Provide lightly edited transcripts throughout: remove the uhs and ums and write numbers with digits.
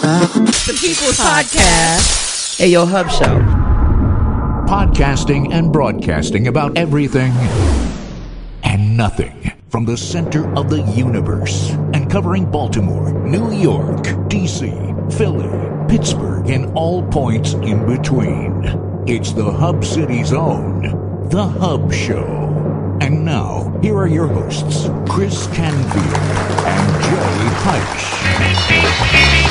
The People's Podcast. Hey, yo, Hub Show. Podcasting and broadcasting about everything and nothing from the center of the universe and covering Baltimore, New York, D.C., Philly, Pittsburgh, and all points in between. It's the Hub City's own, The Hub Show. And now, here are your hosts, Chris Canfield and Jay Heisch.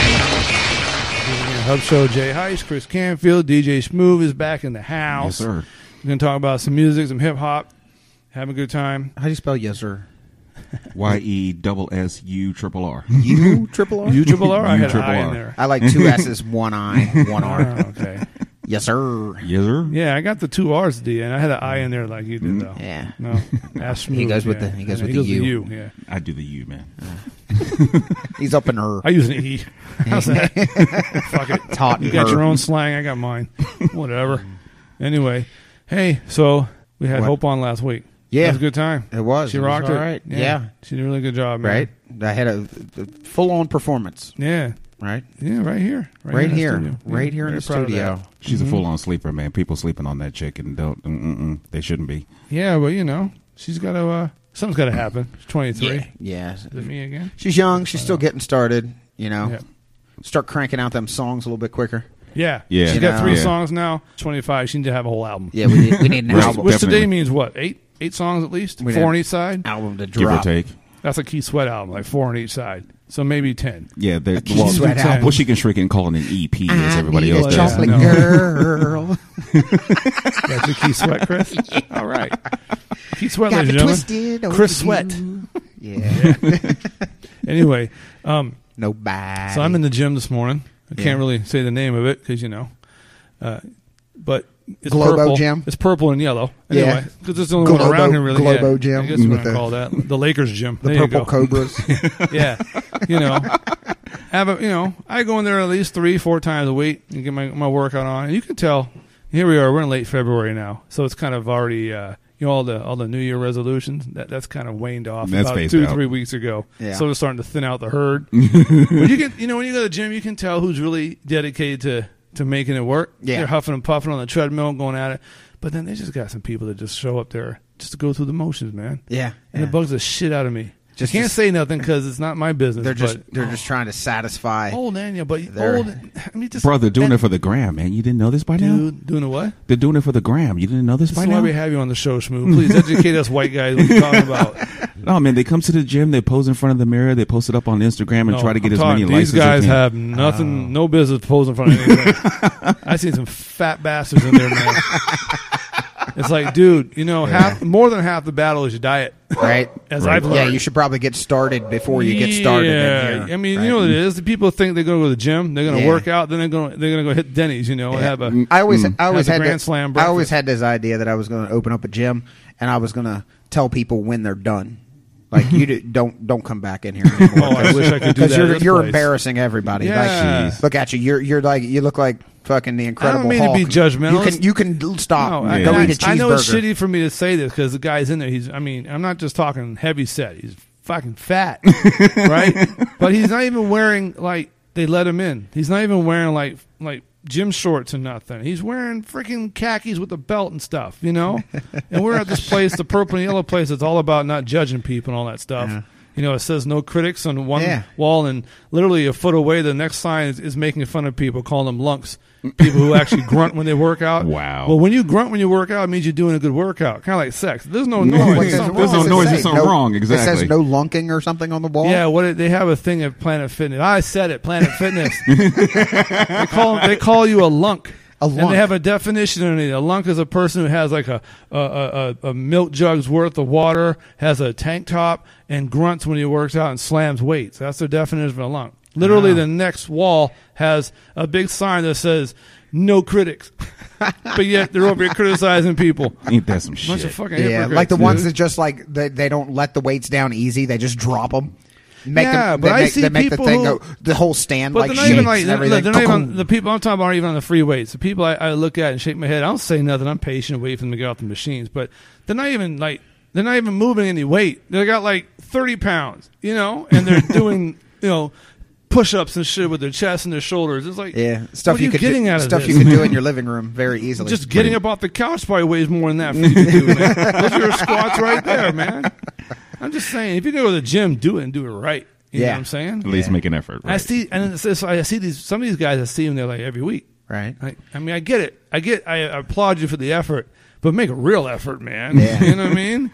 Hub Show, Jay Heisch, Chris Canfield, DJ Schmoove is back in the house. Yes, sir. We're going to talk about some music, some hip-hop, have a good time. How do you spell yes, sir? YESSURRR. U-triple-R? U-triple-R? I had an U-triple-R. I in there. I like two S's, one I, one R. Oh, okay. Yes, sir. Yes, sir. Yeah, I got the two R's at the end. I had an I in there like you did, though. Yeah. No, ask He Schmoove, goes with yeah. the- he goes Yeah, with the U. U, yeah. I do the U, man. He's up in her. I use an E. How's that? Fuck it. Taught You got her. your own slang. I got mine. Whatever. Anyway, hey, so we had What? Hope on last week. Yeah. It was a good time. It was. She It was rocked all it. right. Yeah. She did a really good job, man. Right? I had a full-on performance. Yeah. Right? Yeah, right here. Right in the here. studio. Right Yeah, here in very the proud of studio. that. She's a full-on sleeper, man. People sleeping on that chick, and they shouldn't be. Yeah, well, you know, she's got to, something's got to happen. She's 23. Yeah. Is it me again? She's young. She's still getting started, you know. Yeah. Start cranking out them songs a little bit quicker. Yeah. Yeah. She's You got know. 3 Yeah. songs now. 25. She needs to have a whole album. Yeah, we need an Right. album. Which Definitely. today means what? 8 songs at least? We 4 on need- each side? Album to Give or drop. take. That's a Keith Sweat album, like 4 on each side. So maybe 10. Yeah, Keith Sweat album. well, she can shrink it and call it an EP, as everybody I need else a does. chocolate No. girl. That's your Keith Sweat, Chris? All right. Keith Sweat, Got ladies me and twisted gentlemen. over Chris Sweat. you. Yeah. Anyway, Nobody. so I'm in the gym this morning. I can't really say the name of it because, you know. But it's Globo purple. Gym? It's purple and yellow. Yeah. Anyway, because it's the only one Globo- around here, really. Globo Yeah. Gym I guess we're with going to the- call that the Lakers gym. the There you Purple go. Cobras. Yeah. You know, I go in there at least 3-4 times a week and get my workout on. And you can tell, here we are, we're in late February now. So it's kind of already, you know, all the New Year resolutions, that's kind of waned off That's about phased 2-3 out. weeks ago. Yeah. So it's starting to thin out the herd. But you can, you know, when you go to the gym, you can tell who's really dedicated to making it work. Yeah. They're huffing and puffing on the treadmill, going at it. But then they just got some people that just show up there just to go through the motions, man. Yeah. And it bugs the shit out of me. Just- I can't just- say nothing because it's not my business. They're just but, trying to satisfy. old man, yeah, but They're- old. I mean, just Bro, they're doing it for the gram, man. You didn't know this by now? dude doing a what? They're doing it for the gram. You didn't know this This by is why now? we have you on the show, Schmoo. Please educate us, white guys. What you talking about? No, man, they come to the gym, they pose in front of the mirror, they post it up on Instagram and No, try to get I'm as many talking, likes these as guys they can. have nothing, no business posing in front of anything. I seen some fat bastards in there, man. It's like, dude, you know, more than half the battle is your diet. Right? As Right. I've Yeah, learned. you should probably get started before you get started Yeah. in here. I mean, right? you know what it is. The people think they're going to go to the gym, they're going to Yeah. work out, then they're going to go hit Denny's, you know, and Yeah. have a. I always Has a had Grand this, Slam I always breakfast. had this idea that I was going to open up a gym and I was going to tell people when they're done. Like don't come back in here anymore. Oh, I wish I could do Because that. at this you're place. embarrassing everybody. Yeah. Like, look at you. You look like fucking the Incredible mean to Hulk. be judgmental. You can stop. No, Yeah. Go eat a I know it's cheeseburger. shitty for me to say this because the guy's in there. I'm not just talking heavy set. He's fucking fat, right? But he's not even wearing like they let him in. He's not even wearing like gym shorts and nothing. He's wearing freaking khakis with a belt and stuff, you know. And we're at this place, the purple and yellow place. It's all about not judging people and all that stuff. Yeah. You know, it says no critics on one Yeah. wall, and literally a foot away, the next sign is making fun of people, calling them lunks. People who actually grunt when they work out. Wow. Well, when you grunt when you work out, it means you're doing a good workout. Kind of like sex. There's no What noise. does- Something what There's does no wrong. it noise, say? there's something wrong, It says exactly. no lunking or something on the wall. Yeah, they have a thing at Planet Fitness. I said it, Planet Fitness. they call you a lunk. A And lunk. they have a definition in it. A lunk is a person who has like a milk jug's worth of water, has a tank top, and grunts when he works out and slams weights. That's their definition of a lunk. Literally, the next wall has a big sign that says "No critics," but yet they're over here criticizing people. Ain't that some Bunch shit? of fucking Yeah, hypocrites, like the dude. ones that just like they don't let the weights down easy. They just drop them. Make Yeah, them, but they I make, see they make the people thing who- go. The whole stand But like they're not shakes even like and they're everything. not even the people I'm talking about aren't even on the free weights. The people I look at and shake my head. I don't say nothing. I'm patient, wait for them to get off the machines. But they're not even moving any weight. They got like 30 pounds, you know, and they're doing push-ups and shit with their chest and their shoulders. It's like, Yeah, stuff what are you could getting out of stuff this? you could do in your living room very easily. Just getting up off the couch probably weighs more than that for you to do, man. Those are your squats right there, man. I'm just saying, if you go to the gym, do it and do it right. You know what I'm saying? At least make an effort. Right? I see some of these guys. I see them there like every week. right. I mean, I get it. I applaud you for the effort, but make a real effort, man. Yeah. You know what I mean?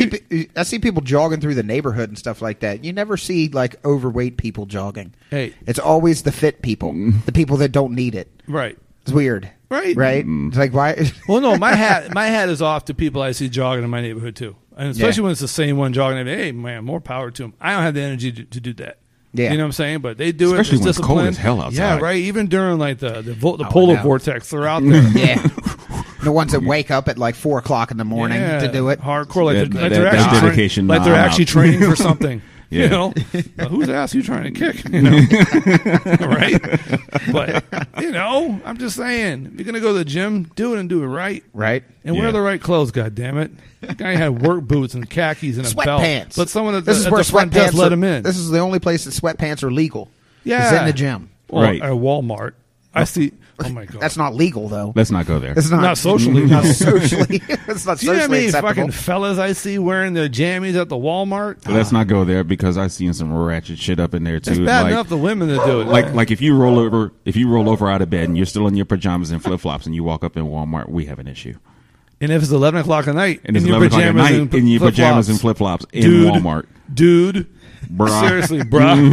I see people jogging through the neighborhood and stuff like that. You never see like overweight people jogging. Hey, It's always the fit people, the people that don't need it. right. It's weird, Right. Right? It's like why? Well, no, my hat is off to people I see jogging in my neighborhood too, and especially when it's the same one jogging. Hey, man, more power to them. I don't have the energy to do that. Yeah. You know what I'm saying? But they do Especially it. when it's cold as hell outside. Yeah, right. Even during like the polar no. vortex, they're out there. Yeah. The ones that wake up at like 4:00 in the morning Yeah, to do it. hardcore, like That- they're that actually dedication, like they're I'm actually out. training for something. Yeah. You know, whose ass are you trying to kick? You know, right? But you know, I'm just saying, if you're gonna go to the gym, do it and do it right, Right? and wear Yeah. the right clothes. God damn it! The guy had work boots and khakis and a belt, Sweatpants. but someone at This is the where front desk sweatpants let are- him in. This is the only place that sweatpants are legal. Yeah, Is in the gym. Well, Right. At Walmart, I see. Oh my god, That's not legal though. Let's not go there. It's not not socially. Not socially. It's not Do you know how socially many acceptable. fucking fellas I see wearing their jammies at the Walmart? Let's not go there because I've seen some ratchet shit up in there too. It's bad like, enough the women that do it. like if you roll over out of bed and you're still in your pajamas and flip flops and you walk up in Walmart, we have an issue. And if it's 11 o'clock at night, And it's in your 11 o'clock at pajamas night in your pajamas and flip flops in Dude. Walmart. Dude, Bruh. seriously,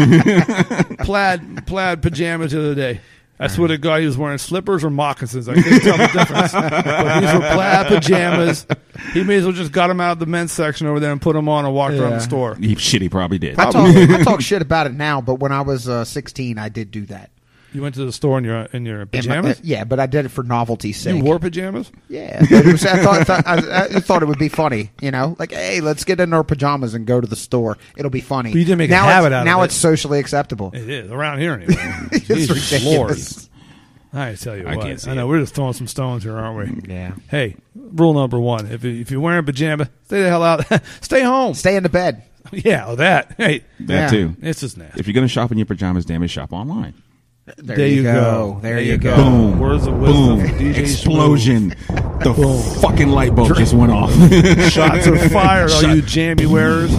bruh. plaid pajamas the other day. I swear to God, he was wearing slippers or moccasins. I couldn't tell the difference. But these were plaid pajamas. He may as well just got them out of the men's section over there and put them on and walked around the store. He probably did. I talk shit about it now, but when I was 16, I did do that. You went to the store in your In my- pajamas? yeah, but I did it for novelty's sake. You wore pajamas? Yeah, but it was, I thought it would be funny, you know, like, hey, let's get in our pajamas and go to the store. It'll be funny. But you didn't make a now habit it's, out of now it. it's socially acceptable. It is. Around here anyway. It's Jesus ridiculous. Lord. I tell you I what. can't see I know it. we're just throwing some stones here, aren't we? Yeah. Hey, rule number one: if you're wearing pajamas, stay the hell out. Stay home. Stay in the bed. Yeah, oh, that. Hey, That Yeah. too. it's just nasty. If you're gonna shop in your pajamas, damn it, shop online. There you go. There you go. Boom. Words of wisdom. Boom. DJ Explosion. The fucking light bulb just went off. Shots are fired, all you jammy wearers.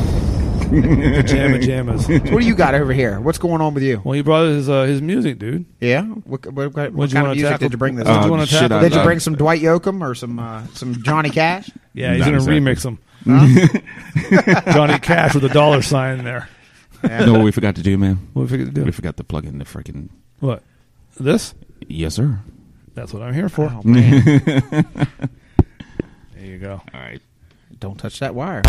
Pajamas. So what do you got over here? What's going on with you? Well, he brought his music, dude. Yeah. What kind What'd of you wanna music tackle? did you bring this? What'd you wanna shit, tackle? Did you bring some Dwight Yoakam or some Johnny Cash? Yeah, he's Not gonna exactly. remix them. Johnny Cash with a dollar sign in there. You know what we forgot to do, man? What we figured to We do? forgot to plug in the freaking. What? This? Yes, sir. That's what I'm here for. Oh man! There you go. All right. Don't touch that wire.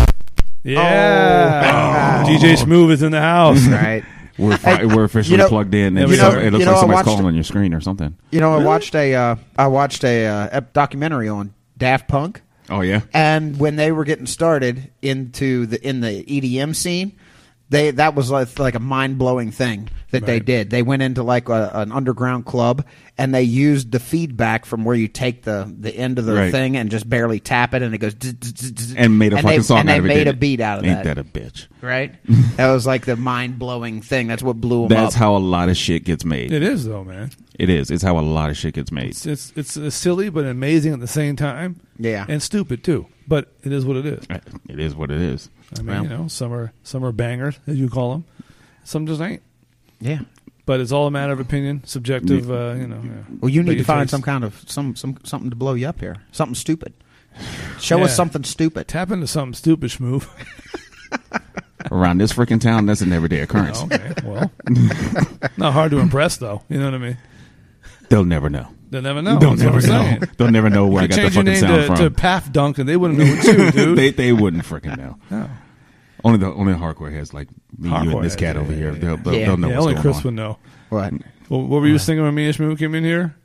Yeah. DJ Smooth is in the house. Right. We're officially you know- plugged in, you and know- so it looks you know, like I somebody's watched- calling on your screen or something. You know, I watched a documentary on Daft Punk, Oh yeah. and when they were getting started in the EDM scene, that was like a mind blowing thing that they Right. did. They went into like an underground club, and they used the feedback from where you take the end of the Right. thing and just barely tap it, and it goes zzz, zzz, zzz, And made a fucking they, song and out they of it. made did a it? beat out of Ain't that. that a bitch? Right? That was like the mind blowing thing. That's what blew them That's up. how a lot of shit gets made. It is though, man. It is. It's how a lot of shit gets made. It's silly but amazing at the same time. Yeah. And stupid too. But it is what it is. It is what it is. I mean, Well. you know, some are bangers, as you call them. Some just ain't. Yeah. But it's all a matter of opinion, subjective. You know. Yeah. Well, you need But to your find taste. some kind of something to blow you up here. Something stupid. Show us Yeah. something stupid. Tap into something stupid, Schmoo. Around this freaking town, that's an everyday occurrence. Okay, well, not hard to impress though. You know what I mean? They'll never know. They'll never know. They'll That's what never I'm know. saying. They'll never know where I You got the change your fucking name sound to from. Paf Dunk, and they wouldn't know it's you, dude. they wouldn't freaking know. No. Only the hardcore heads like me, you, Hardcore and this heads, cat yeah, over yeah, here. yeah. They'll know Yeah, what's only going Chris on. would know. What? What were you thinking when me and Schmoo came in here?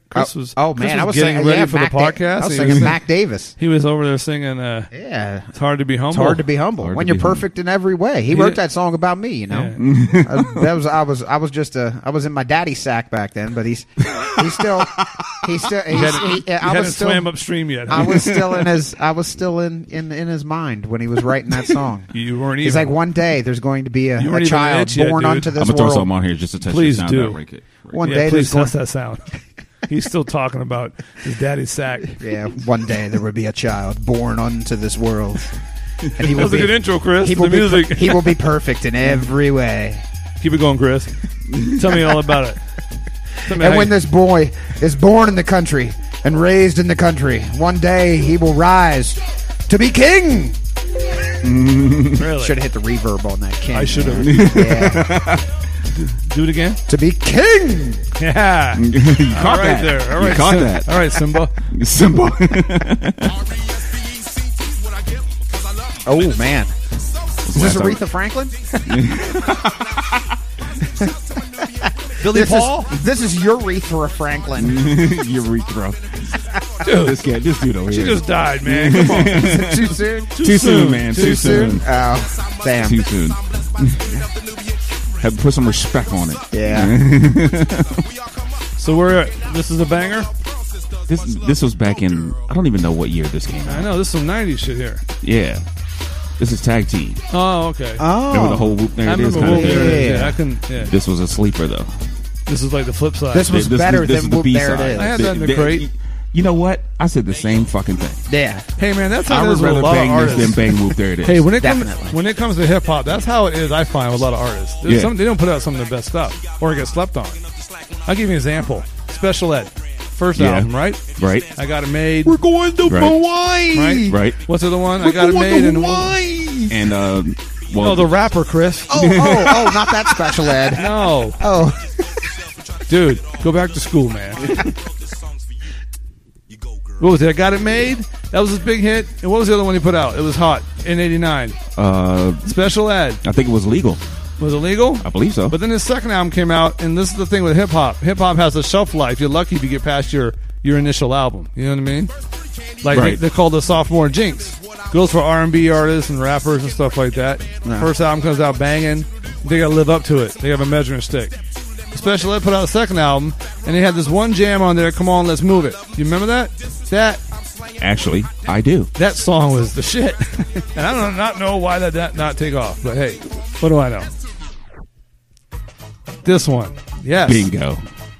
Chris was. Oh Chris man, I was getting singing, ready for Mac the podcast. I was He singing was- Mac Davis. He was over there singing. Yeah, It's hard to be humble. it's hard to be humble Hard when to you're be humble. perfect in every way. He Yeah. wrote that song about me, you know. Yeah. I was in my daddy's sack back then, but he's still You hadn't swam upstream yet. I was still in his mind when he was writing that song. You weren't He's even. like, one day there's going to be You a weren't even an child itch yet, born dude. onto this I'm gonna throw world. something on here just to test Please the sound do. out right quick. One Yeah, day please there's test that sound. He's still talking about his daddy's sack. yeah, one day there will be a child born onto this world, and he That will was a be good intro, Chris. he The will be music. he will be perfect in every way. Keep it going, Chris. Tell me all about it. Tell me And how when you- this boy is born in the country and raised in the country, one day he will rise to be king. really, Should have hit the reverb on that king. I should have. Yeah. Do it again. To be king. Yeah. You caught All right that. there. All You right, caught Sim- that. All right, Simba. Simple. Oh man, is this Aretha Franklin? Billy Paul. This is Urethra Franklin. Urethra. Dude, This dude over she here. just died, man. Come on. Too soon. Too soon, man. Too soon. Oh, damn. Too soon. Have to put some respect on it. Yeah. So this is a banger. This was back in, I don't even know what year this came I out. know this is some '90s shit here. Yeah. This is Tag Team. Oh, okay. Remember the whole whoop there I it is remember kind of Whoop There It thing? Is. Yeah, I couldn't. Yeah, This was a sleeper though. this is like the flip side. This was better this than is the Whoop There It B-side. Is. I had that in the crate. You know what? I said the same fucking thing. Yeah. Hey, man, that's how I it would is with a rather lot of bang this artists. than bang Whoop There It Is. Hey, when it Definitely. comes to hip hop, that's how it is. I find with a lot of artists. There's Yeah. they don't put out some of the best stuff or get slept on. I'll give you an example. Special Ed, first Yeah. album, right? Right. I Got It Made. We're going to Right. Hawaii. Right. What's the other one? I Got It Made and And well, oh, the rapper Chris. Oh, not that special ed. No, Oh, dude, go back to school, man. What was it? I Got It Made. That was his big hit. And what was the other one he put out? It was hot in '89. Special Ed. I think it was legal. Was it legal? I believe so. But then his second album came out, and this is the thing with hip hop. Hip hop has a shelf life. You're lucky if you get past your initial album. You know what I mean? Like Right. they call the sophomore jinx. Goes for R&B artists and rappers and stuff like that. First album comes out banging. They got to live up to it. They have a measuring stick. Special Ed put out a second album, and they had this one jam on there. Come on, let's move it. You remember that? Actually, I do. That song was the shit. And I don't not know why that not take off. But hey, what do I know? This one, yes. Bingo.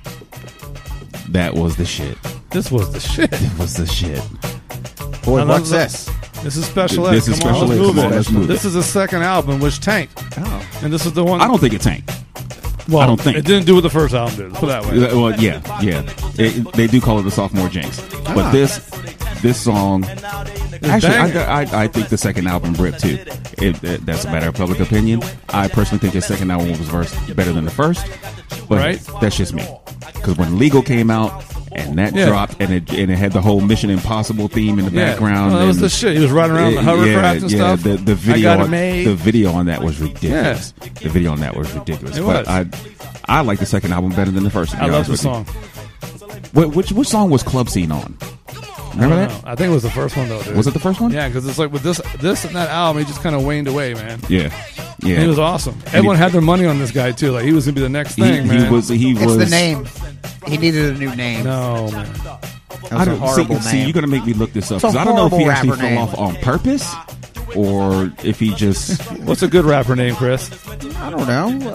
That was the shit. This was the shit. That was the shit. boy, I love what's that. this? This is Special Ed. This is Come on, Special let's Ed. move Come on, it. let's move This is the second album, which tanked. Oh. And this is the one. I don't think it tanked. Well, I don't think. it didn't do what the first album did. Let's put it that way. Well, yeah. They do call it the sophomore jinx, but this song. Actually, banging. I think the second album ripped too. That's a matter of public opinion. I personally think his second album was better than the first, but Right. that's just me. Because when Legal came out and that Yeah. dropped and it had the whole Mission Impossible theme in the Yeah. background, Well, that was and- the shit. He was riding around the hovercraft and stuff. The I video, Got It Made. the video on that was ridiculous. The video on that was ridiculous. It But was. I like the second album better than the first. To be I love honest the with song. you. Which song was Club Scene on? Remember I that? don't know. I think it was the first one though. Dude. Was it the first one? Yeah, because it's like with this and that album, he just kind of waned away, man. Yeah. Yeah. He was awesome. Everyone had their money on this guy too. Like he was gonna be the next thing, man. He was. It's the name. He needed a new name. No, man. That was a horrible see, name. you're gonna make me look this up It's a because I don't know if he horrible actually rapper fell name. off on purpose or if he just. What's a good rapper name, Chris? I don't know.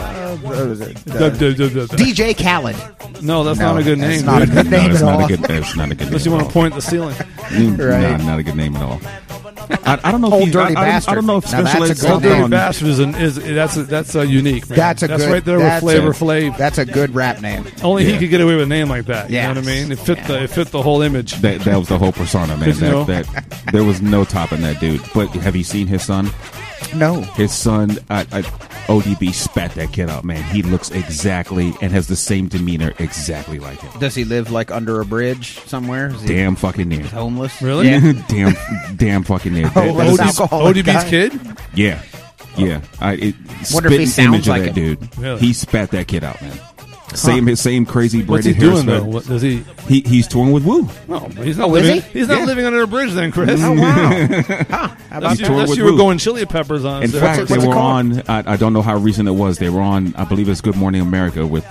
DJ. DJ Khaled. No, that's No, not a good that's name. not a dude. good name that's at not all. a good. That's not a good. Unless name you at want to point at the ceiling. Right. Nah, not a good name at all. I don't know. Old if he, Dirty I Bastard. don't know if Now Special that's a Ed good sat Old name. Dirty down. Bastard that's unique, man. That's a good. right there with that's Flavor a- Flav. That's a good rap name. Only he Yeah. could get away with a name like that. You Yes. know what I mean? It fit Yeah. it fit the whole image. That was the whole persona, man. 'Cause, you know- That there was no topping that dude. But have you seen his son? No. His son, ODB spat that kid out, man. He looks exactly and has the same demeanor exactly like him. Does he live like under a bridge somewhere? Is he Damn fucking near. homeless? Really? Yeah. damn fucking near. Oh, That is- alcoholic ODB's guy. kid? yeah. Wonder if he Spitting sounds image of like that him. dude. Really? He spat that kid out, man. Same crazy What's braided he hair doing though? stud. What, does he? He's touring with Woo. No, but he's not Oh, is living. he? He's not Yeah. living under a bridge, then, Chris. Oh wow! How about He's touring Unless with you were Woo. going chili peppers on. In so- fact, what's they it were called? on. I don't know how recent it was. They were on. I believe it's Good Morning America with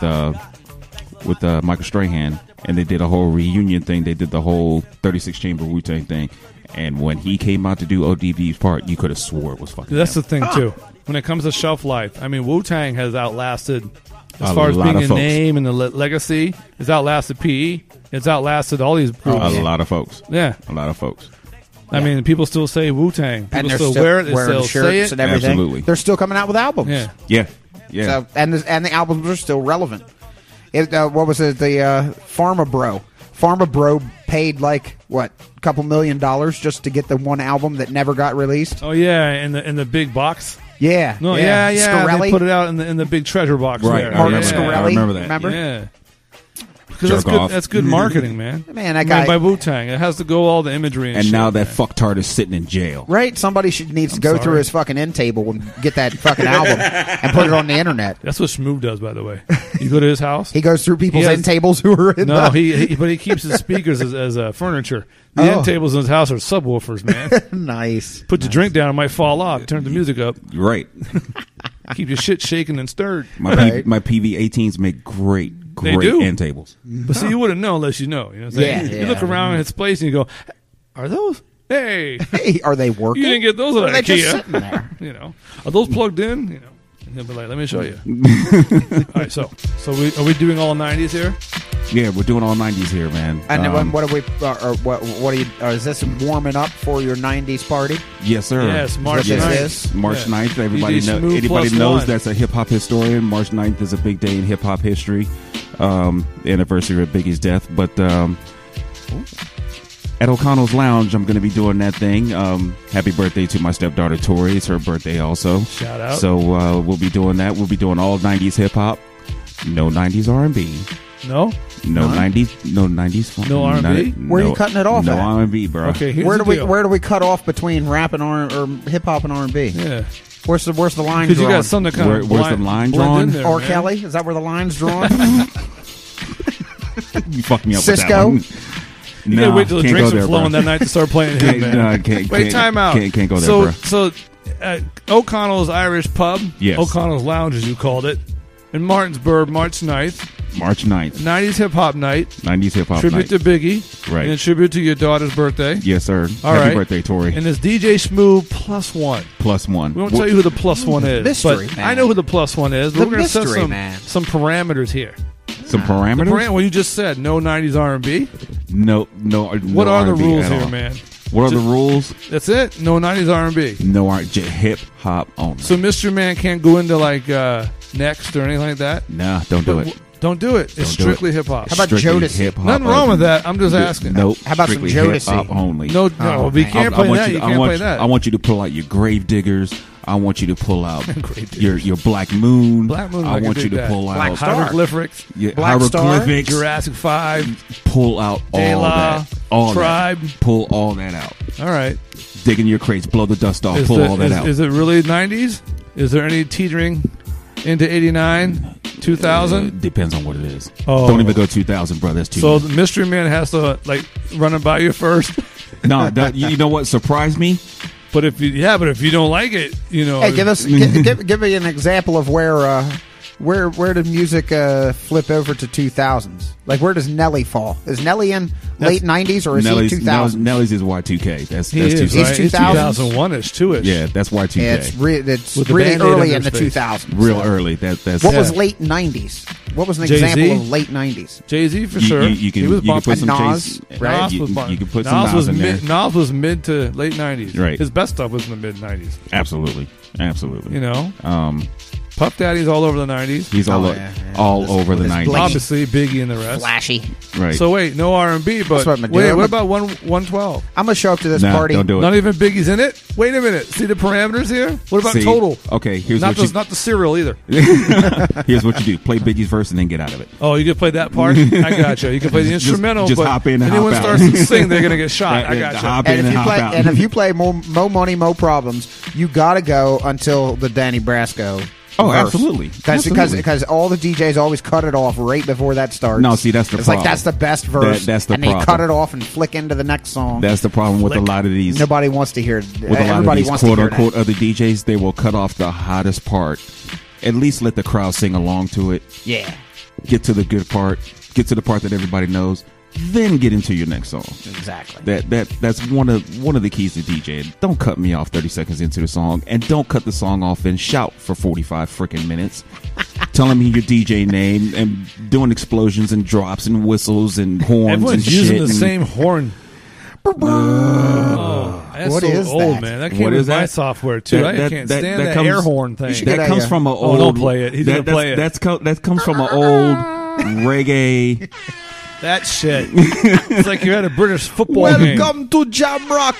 Michael Strahan, and they did a whole reunion thing. They did the whole 36 Chamber Wu-Tang thing, and when he came out to do ODB's part, you could have swore it was fucking. That's the him. thing too. When it comes to shelf life, I mean, Wu-Tang has outlasted, as A far as lot being of a folks. name and the legacy, it's outlasted PE. It's outlasted all these groups. A lot of folks. Yeah, A lot of folks. I mean, people still say Wu-Tang. People and they're still still wear it. They wearing still the say shirts it. and everything. Absolutely. They're still coming out with albums. Yeah. Yeah. Yeah. So and the albums are still relevant. What was it? The Pharma Bro. Pharma Bro paid like what, a couple $1 million just to get the one album that never got released. Oh yeah, in the big box. Yeah. No, yeah. Scarelli. They put it out in the big treasure box. Right. there. I Martin remember that. Scarelli. I remember that. Remember? Yeah. Because that's Jerk good. off. That's good marketing, man. Man, that Made guy- by Wu-Tang. It has to go all the imagery and And shit, now that man. fucktard is sitting in jail. Right? Somebody needs to go sorry. through his fucking end table and get that fucking album and put it on the internet. That's what Schmoove does, by the way. You go to his house. He goes through people's He has- end tables who are in No, the... but he keeps his speakers as furniture. The Oh. end tables in his house are subwoofers, man. Nice. Put your drink down, it might fall off. Turn the music up. You're right. Keep your shit shaking and stirred. My Right. my PV-18s make great They do. end tables. But see, you wouldn't know unless you know. You know what I'm saying? Yeah, You look yeah. around in his place and you go, "Are those? Hey, Hey, are they working? you didn't get those Or at are they just IKEA. sitting there? You know, are those plugged in? You know." And he'll be like, "Let me show you." All right, so are we doing all 90s here? Yeah, we're doing all 90s here, man. And then what are we? Or what are you? Is this warming up for your '90s party? Yes, sir. Yes, March Is 9th. this? March Yeah. 9th. Everybody, DJ know, Schmoove anybody plus knows one. that's a hip hop historian. March 9th is a big day in hip hop history. Anniversary of Biggie's death. But at O'Connell's Lounge, I'm going to be doing that thing. Happy birthday to my stepdaughter Tori. It's her birthday also. Shout out. So we'll be doing that. We'll be doing all 90s hip hop. No 90s R&B. No? No 90s funk. No R&B? Where are you cutting it off No at? R&B, bro. Okay, here's Where the do we deal. where do we cut off between rap and or hip hop and R&B? Yeah. Where's the line Because you drawn? got something to kind Where- of where's the line blend drawn? in there, or man. Kelly? Is that where the line's drawn? You fucked me up Cisco? with that one. You No, gotta wait till the can't drinks go are there, flowing bro. that night to start playing him, man. No, can't, Wait, time out. Can't go there, so, bro. So, O'Connell's Irish Pub, Yes. O'Connell's Lounge, as you called it, in Martinsburg, March 9th, March 9th, 90s Hip Hop Night, 90s hip hop tribute night. to Biggie, Right. and a tribute to your daughter's birthday. Yes, sir. All Happy right. birthday, Tori. And it's DJ Schmoove plus one. Plus one. We won't tell you who the plus one is. Mystery, but man. I know who the plus one is, but The we're going to set mystery, man. some parameters here. Some parameters? Well, you just said no 90s R&B. No. What are the R&B rules at here, all. man? What are the rules? That's it. No 90s R&B. No R&B. Hip hop only. So Mystery Man can't go into like Next or anything like that. Nah, don't do it. Don't do it. It's Don't do strictly it. hip hop. How about Strictly Jodeci? hip-hop Nothing wrong only. with that. I'm just asking. Nope. How about some Strictly Jodeci? hip-hop only. No, Oh, we man. can't I play want that. you- You I can't want play you- that. I want you to pull out your Grave Diggers. I want you to pull out Grave your Black Moon. Black Moon, I I can want you dig to that. pull Black out Star. Hieroglyphics, your Black Star, hieroglyphics. Jurassic 5, Pull out all De La, that. All Tribe. that. Pull all that out. All right. Dig in your crates. Blow the dust off. Is, Pull the- all that is- out. is it really 90s? Is there any teetering into 89, 2000? Depends on what it is. Oh. Don't even go 2000, bro. That's too So much. the Mystery Man has to like run it by you first. No, you know what surprised me? But if you don't like it, you know. Hey, give me an example of where did music flip over to 2000s? Like where does Nelly fall? Is Nelly in late 90s or is he 2000s? Nelly's is Y2K. That's He too is, soon. right? He's 2000s? 2001-ish, 2-ish. Yeah, that's Y2K. Yeah, it's With the really Band-Aid early on in the his face. 2000s. real So, early. That's What was Yeah. late 90s? What was an Jay-Z? example of late 90s? Jay-Z for You- sure. you can- he was you can bumping. put some Nas, Chase- right? Nas You- was bumping. you can put some Nas was in there. Nas was mid to late 90s. Right. His best stuff was in the mid 90s. Absolutely. You know, Um, Puff Daddy's all over the 90s. he's all, Oh, yeah. all This- over the this 90s. Blake- Obviously, Biggie and the rest. Flashy. Right. So wait, no R&B, but That's what I'm wait, doing. what about 112? I'm gonna show up to this Nah, party. don't do it. Not even Biggie's in it. Wait a minute. See the parameters here. What about See? total? Okay, here's Not what the, not the cereal either. here's what you do. Play Biggie's verse and then get out of it. Oh, you can play that part. I gotcha. You can play the Just- instrumental. just but hop in and anyone hop out. starts to sing, they're gonna get shot. I Yeah, gotcha. hop And in if you hop play, out. Mo Money, Mo Problems, you gotta go until the Danny Brasco. Oh, verse. absolutely. Because all the DJs always cut it off right before that starts. No, see, that's the it's problem. like that's the best verse. That's the and problem. they cut it off and flick into the next song. That's the problem with a lot of these. Nobody wants to hear. With a lot of Everybody these wants to quote hear unquote that. other DJs, they will cut off the hottest part. At least let the crowd sing along to it. Yeah, Get to the good part. Get to the part that everybody knows. Then get into your next song. exactly. That's one of the keys to DJing. Don't cut me off 30 seconds into the song, and don't cut the song off and shout for 45 freaking minutes. Telling me your DJ name and doing explosions and drops and whistles and horns Everyone's and using shit. the and- same horn. That's What so is old, that? man. That What came is with my that? software too. I can't stand that comes- air horn thing. should get That a, comes from an Oh, old. don't play it. He's gonna play it. That comes from an old reggae. That shit. It's like you're at a British football game. Welcome to Jamrock.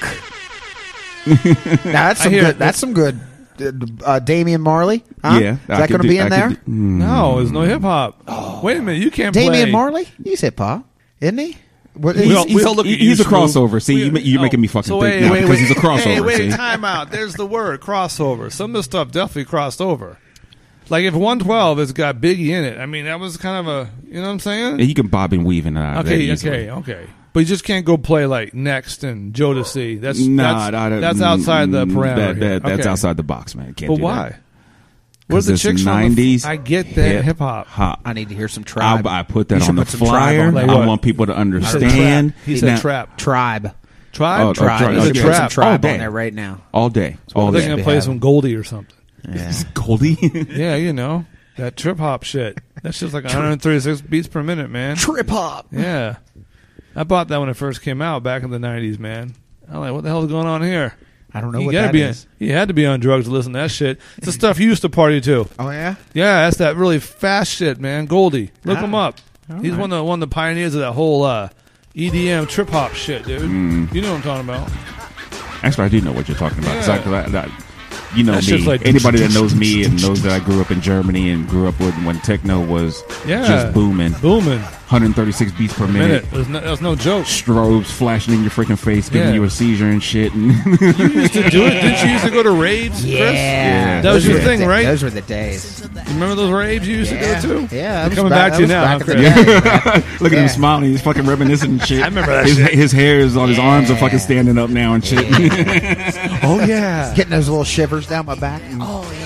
That's I some hear good. it. That's some good. Damian Marley. Huh? Yeah, is that going to be in there? No, there's no hip hop. Wait a minute, you can't Damian play. Marley. He's hip hop, isn't he? What, We all look at He's you, a crossover. See, you're making me fucking so think wait, now wait, because wait. he's a crossover. Hey, wait, see? time out. There's the word crossover. Some of the stuff definitely crossed over. Like if 112 has got Biggie in it, I mean that was kind of a, you know what I'm saying? And he can bob and weave in and out of that easily. Okay. But you just can't go play like Next and Jodeci. That's That's outside the parameter. here. That's Okay. outside the box, man. Can't But do why? That. Where's the 'Cause chicks it's from? 90s I get that hip hop. hop. I need to hear some Tribe. I put that You should on the put some Tribe flyer. on Like there. I what? want people to He said understand. trap. He said Now- trap. Tribe. Tribe. Oh, Tribe. Tribe. You should Okay. put some Trap. Tribe All on day. there right now. all day. I All think day. I'm gonna play some Goldie or something. Yeah. Goldie. Yeah, you know that trip hop shit. That's just like 136 beats per minute, man. Trip hop. Yeah, I bought that when it first came out back in the 90s, man. I'm like, what the hell is going on here? I don't know You what gotta that be. is. You had to be on drugs to listen to that shit. It's the stuff you used to party to. Oh yeah. Yeah, that's that really fast shit, man. Goldie, look him up. He's right. one of the pioneers of that whole EDM trip hop shit, dude. You know what I'm talking about? Actually, I do know what you're talking about. Yeah. You know That shit's me. like- Anybody that knows me and knows that I grew up in Germany and grew up with when techno was Yeah, just booming. booming. 136 beats per minute. There's no joke. Strobes flashing in your freaking face, giving Yeah. you a seizure and shit. And You used to do it. Didn't you used to go to raves, Chris? Yeah. That was Those your were the thing, right? Those were the days. You remember those raves you used to go to? Yeah. They're coming back to you now, huh, Chris? Look at Yeah. him smiling. He's fucking reminiscing and shit. I remember that his, shit. His hairs on his arms are Yeah. fucking standing up now and shit. Oh yeah. Getting those little shivers down my back. Oh yeah.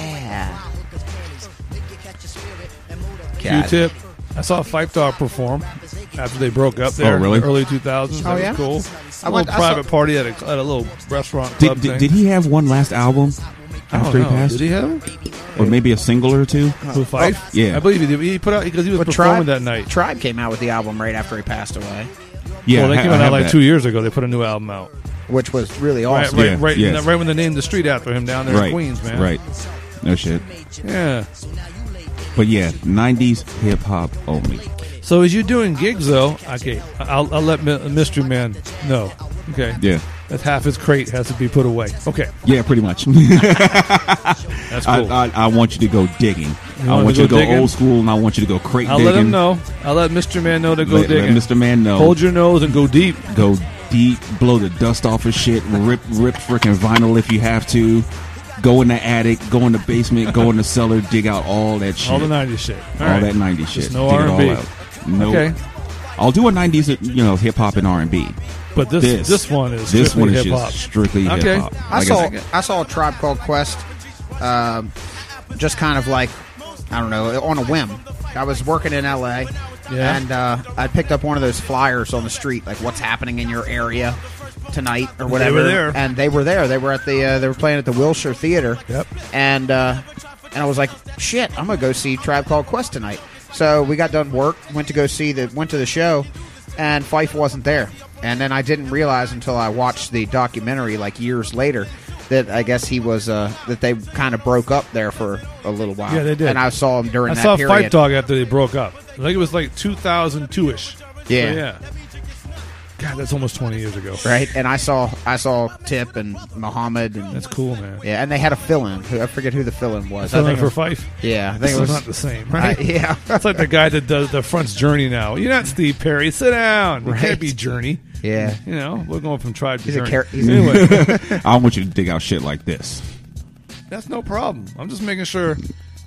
God. Q-Tip. I saw Fife Dog perform after they broke up there Oh, really? in the early 2000s. That Oh, yeah? was cool. I A went- little I saw- private party at a little restaurant club thing. Did he have one last album I don't after he know. passed? Did he have him? Or maybe a single or two? Who, Fife? yeah. I believe he did. He put out because he was But performing that night. Tribe came out with the album right after he passed away, Yeah, Well, they I came have out like that. 2 years ago. They put a new album out. which was really Right, awesome. right, Yeah, right, yes. right when they named the street after him down there in Queens, man. Right. No shit. Yeah. But yeah, 90s hip hop only. So as you doing gigs though, okay, I'll let Mystery Man know. Okay. Yeah. That half his crate has to be put away. Okay. Yeah, pretty much. That's cool. I want you to go digging. I want want to you to go go digging? old school, and I want you to go crate I'll digging. let him know. I'll let Mr. Man know to go Let digging. Mr. Man know. Hold your nose and go deep. Go deep, blow the dust off of shit, rip freaking vinyl if you have to. Go in the attic, go in the basement, go in the cellar, dig out all that shit. All the 90s shit. All right. that 90s shit. Just no Dig it R&B. all out. Nope. Okay. I'll do a 90s, hip hop and R&B. But this one is this one is hip hop. just strictly Okay. hip hop. I saw a Tribe Called Quest, just kind of like, I don't know, on a whim. I was working in L.A. Yeah. and I picked up one of those flyers on the street, like what's happening in your area tonight or whatever. there. And they were there. They were at the. They were playing at the Wilshire Theater. Yep. And I was like, shit, I'm gonna go see Tribe Called Quest tonight. So we got done work, went to the show, and Fife wasn't there. And then I didn't realize until I watched the documentary like years later that I guess he was that they kind of broke up there for a little while. Yeah, they did. And I saw him during I that saw period. Fife Dog after they broke up. I think it was like 2002-ish. Yeah. So, yeah. God, that's almost 20 years ago. Right, and I saw Tip and Muhammad, and That's cool, man. yeah, and they had a fill-in. I forget who the fill-in was. I Filling think for it was, Fife. yeah, I think This it is was not the same, right? yeah. It's like the guy that does the front's Journey now. You're not Steve Perry. Sit down. You Right. can't be Journey. Yeah. You know, we're going from Tribe to He's a Journey. he's a- Anyway, I want you to dig out shit like this. that's no problem. I'm just making sure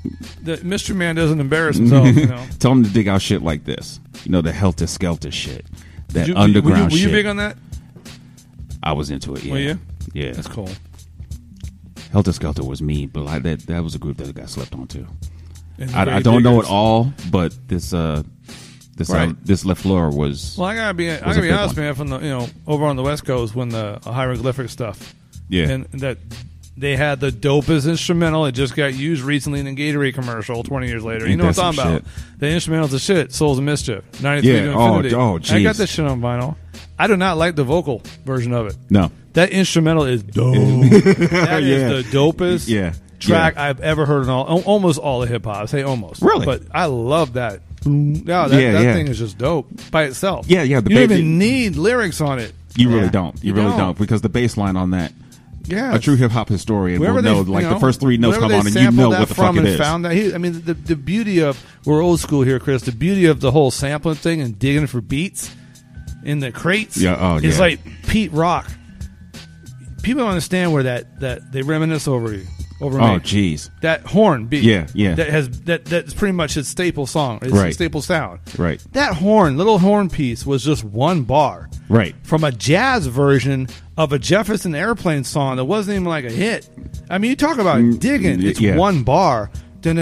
the Mr. Man doesn't embarrass himself. You know, Tell him to dig out shit like this. You know, the Helter Skelter shit, that Were underground you shit. big on that? I was into it. Yeah, Were you? Yeah. That's cool. Helter Skelter was mean, but like that was a group that got slept on too. And I Grave don't know it Diggers. all, but this Right. LaFleur was. Well, I gotta be a honest, big one. man. From the over on the West Coast when the hieroglyphic stuff, Yeah. and that they had the dopest instrumental. It just got used recently in a Gatorade commercial 20 years later. You Ain't know what that I'm talking some about? The instrumental's the shit. Souls of Mischief, 93 Yeah, to oh, Infinity. oh, I got jeez. that shit on vinyl. I do not like the vocal version of it. No. That instrumental is dope. That is Yeah. the dopest Yeah. track Yeah. I've ever heard in almost all of hip hop. I say almost. Really? But I love that. Yeah, that Yeah. thing is just dope by itself. Yeah, yeah, the You don't baby- even need lyrics on it. You Yeah. really don't. You really don't. don't, because the bass line on that. Yeah. A true hip hop historian will know. Like the first three notes come on, and you know what the fuck it is. Found that. I mean, the beauty of, we're old school here, Chris. The beauty of the whole sampling thing and digging for beats in the crates. Yeah, oh, is yeah. like Pete Rock. People don't understand where that they reminisce over me. Oh, jeez. That horn beat. Yeah, yeah. That's pretty much his staple song. His Right. staple sound. Right. That little horn piece was just one bar. Right. From a jazz version of a Jefferson Airplane song that wasn't even like a hit. I mean, you talk about digging. It's yeah. one bar. That's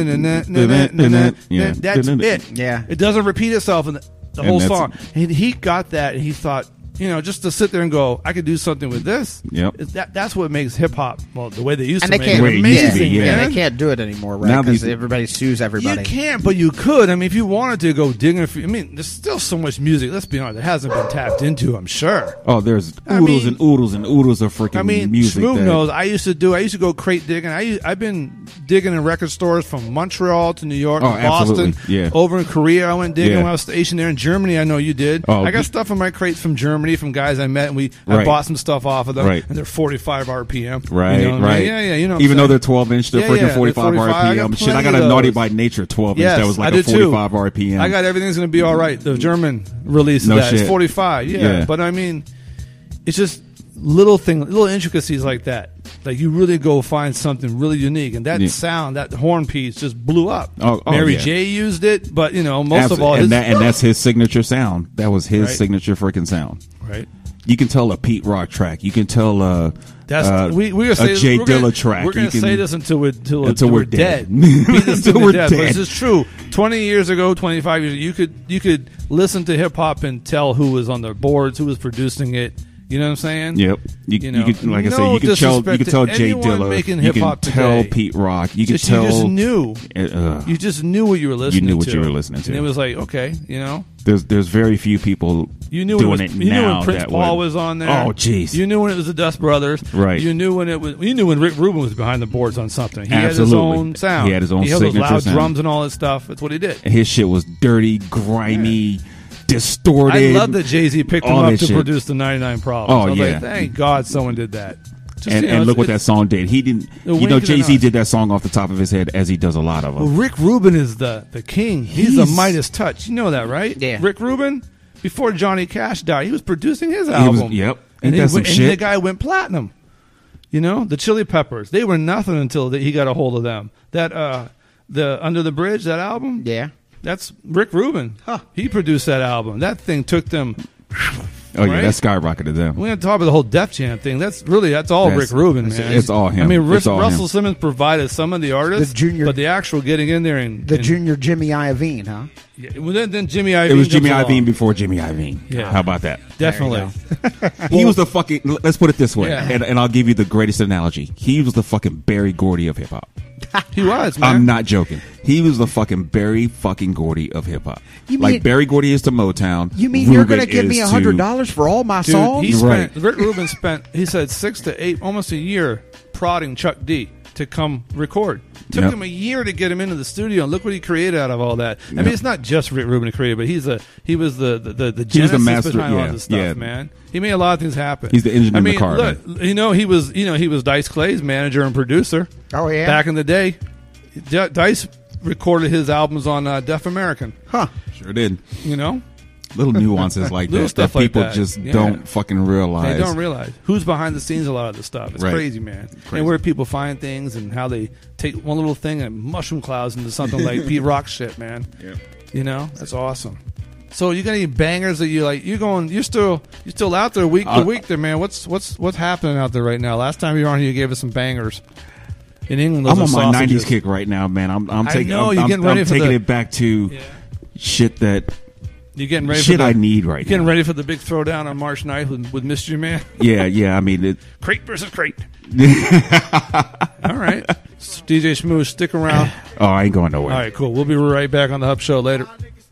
it. Yeah. It doesn't repeat itself in the whole that's- song. And he got that, and he thought, just to sit there and go, I could do something with this. Yep. That's what makes hip hop, well, the way they used And to they make can't. it. Way it used to Amazing, be, yeah. man. They can't do it anymore, right? Now Because these- everybody sues everybody. You can't, but you could. I mean, if you wanted to go digging, there's still so much music. Let's be honest, that hasn't been tapped into. I'm sure. Oh, there's I oodles mean- and oodles and oodles of freaking I mean, music. Schmoop that- knows. I used to go crate digging. I've been digging in record stores from Montreal to New York, Oh, to Boston, absolutely. Yeah. over in Korea. I went digging Yeah. when I was stationed there in Germany. I know you did. Oh, I got y- stuff in my crates from Germany from guys I met, and I Right. bought some stuff off of them. Right. And they're 45 RPM. Right, You know what I mean? right. Yeah, yeah. You know, what even I'm though saying? they're 12-inch, they're Yeah, freaking yeah, they're 45 45. I RPM. got Shit, I got plenty a of Naughty those. by Nature 12-inch Yes, that was I like do a too. 45 RPM. I got everything's going to be all right. The German release of No that. It's shit. 45. Yeah. Yeah. But I mean, it's just little intricacies like that. Like you really go find something really unique, and that Yeah. sound, that horn piece, just blew up. Oh, Mary yeah. J used it, but most of Absolutely. all, his, and that's his signature sound. That was his Right. signature freaking sound. right. You can tell a Pete Rock track. You can tell That's we're gonna a say this, Jay we're gonna- Dilla track. We're going You to can- say this until until we're we're dead. Beat this Until to we're death. But dead. this is true. 20 years ago, 25 years ago, you could listen to hip hop and tell who was on the boards, who was producing it. You know what I'm saying? Yep. You could, like I no said, you could disrespect tell to Jay anyone Dilla. making You can hip-hop tell today. Pete Rock. You could You tell. just knew. uh, You just knew what you were listening to. knew what you were listening to. And it was like, okay, there's very few people You knew doing when it you knew now when Prince that Paul would. was on there. Oh, jeez. You knew when it was the Dust Brothers. Right. You knew when Rick Rubin was behind the boards on something. He had his Absolutely. own sound. He had his own He held those signature loud sound. drums and all that stuff. That's what he did. And his shit was dirty, grimy, distorted. I love that Jay-Z picked him all up that to shit. produce the 99 Problems. Oh, I was yeah. like, thank God someone did that. Just, And look what that song did. He didn't. The You know, wink and a Jay-Z nod. did that song off the top of his head, as he does a lot of Well, them. Rick Rubin is the king. He's the He's- Midas touch. You know that, right? Yeah. Rick Rubin, before Johnny Cash died, he was producing his He was- album. yep. And, Ain't that some and shit? the guy went platinum. The Chili Peppers. They were nothing until he got a hold of them. That the Under the Bridge, that album. Yeah. That's Rick Rubin. Huh. He produced that album. That thing took them. Oh yeah, right? that skyrocketed them. We have to talk about the whole Def Jam thing. That's all That's- Rick Rubin, man. it's all him. I mean, It's all Russell him. Simmons provided some of the artists, The junior- but the actual getting in there and The junior Jimmy Iovine, huh? Yeah, well, then Jimmy Iovine. It was Jimmy comes along. Iovine before Jimmy Iovine. Yeah. How about that? Definitely. He was the fucking. Let's put it this way, Yeah. and I'll give you the greatest analogy. He was the fucking Barry Gordy of hip hop. He was, man. I'm not joking. He was the fucking Barry fucking Gordy of hip hop. You Like mean- Barry Gordy is to Motown. You mean you're Ruben going to give me is $100 for all my Dude, songs? he Right. spent, Rick Rubin spent, he said 6 to 8, almost a year prodding Chuck D to come record. Took Yep. him a year to get him into the studio, and look what he created out of all that. I mean, Yep. it's not just Rick Rubin to create, but he was the He was the genesis master, behind all yeah, this stuff, yeah. man. He made a lot of things happen. He's the engine I in the mean, car, look, he was Dice Clay's manager and producer. Oh, yeah? Back in the day, Dice recorded his albums on Deaf American. Huh. Sure did. Little nuances like Little that stuff that like people that. just Yeah. don't fucking realize. They don't realize who's behind the scenes. A lot of the stuff. It's Right. crazy, man. Crazy. And where people find things and how they take one little thing and mushroom clouds into something like Pete Rock shit, man. Yeah. You know, that's awesome. So you got any bangers that you like? You're still out there week to week, there, man. What's happening out there right now? Last time you were on here, you gave us some bangers. In England, those I'm on are my sausages. '90s kick right now, man. I'm taking. know, I'm, you're I'm, getting ready I'm for taking the- it back to shit that You getting ready? shit for the, I need right Getting now. ready for the big throwdown on March 9th with Mystery Man. Yeah. I mean, Crate versus crate. All right, DJ Smooth, stick around. oh, I ain't going nowhere. All right, cool. We'll be right back on the Hub Show later.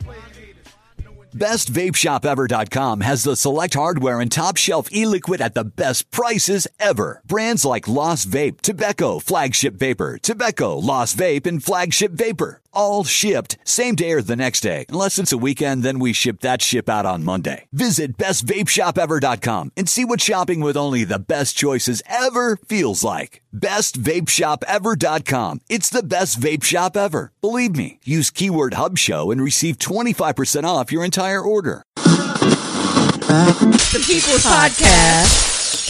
BestVapeShopEver.com has the select hardware and top shelf e-liquid at the best prices ever. Brands like Lost Vape, Tobacco, Flagship Vapor, Tobacco, Lost Vape, and Flagship Vapor. All shipped same day or the next day. Unless it's a weekend, then we ship that ship out on Monday. Visit BestVapeShopEver.com and see what shopping with only the best choices ever feels like. BestVapeShopEver.com. It's the best vape shop ever. Believe me. Use keyword Hub Show and receive 25% off your entire order. The People's Podcast.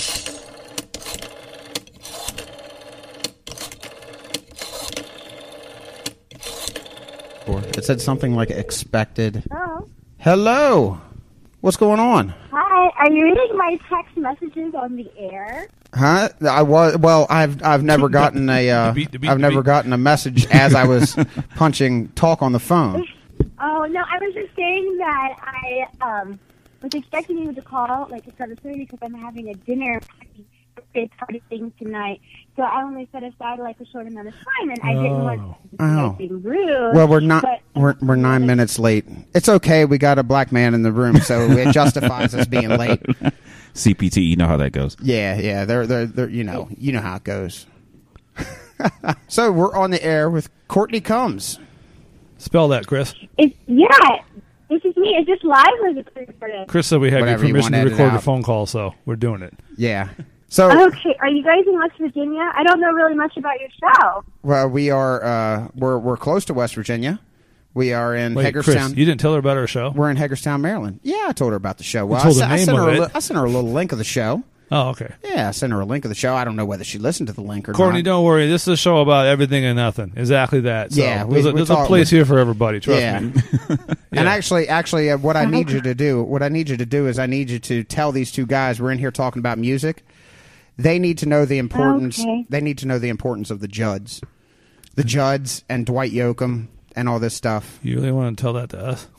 It said something like expected. Hello. Hello. What's going on? Hi. Are you reading my text messages on the air? Huh? I've never gotten a beat. I've never gotten a message as I was punching talk on the phone. Oh no, I was just saying that I was expecting you to call like at 7:30 because I'm having a dinner party thing tonight. So I only set aside like a short amount of time, and I didn't want to be anything rude. Well, we're not. but- We're 9 minutes late. It's okay. We got a black man in the room, so it justifies us being late. CPT, you know how that goes. Yeah. They're you know how it goes. So we're on the air with Courtney Combs. Spell that, Chris. This is me. Is this live or is it pre-recorded? Chris said we have your Whatever you permission want, to edit record your out. phone call, so we're doing it. Yeah. So Okay. Are you guys in West Virginia? I don't know really much about your show. well, we are we're close to West Virginia. We are in Wait, Hagerstown. Chris, you didn't tell her about our show? We're in Hagerstown, Maryland. Yeah, I told her about the show. Well, told the I name sent of her it. I sent her a little link of the show. Oh, okay. Yeah, I sent her a link of the show. I don't know whether she listened to the link or Courtney, not. don't worry. This is a show about everything and nothing. Exactly that. So Yeah, there's we a talk- place here for everybody. Trust Yeah. me. And actually, what I need you to do is I need you to tell these two guys we're in here talking about music. They need to know the importance. Okay. They need to know the importance of the Judds, and Dwight Yoakam and all this stuff. You really want to tell that to us?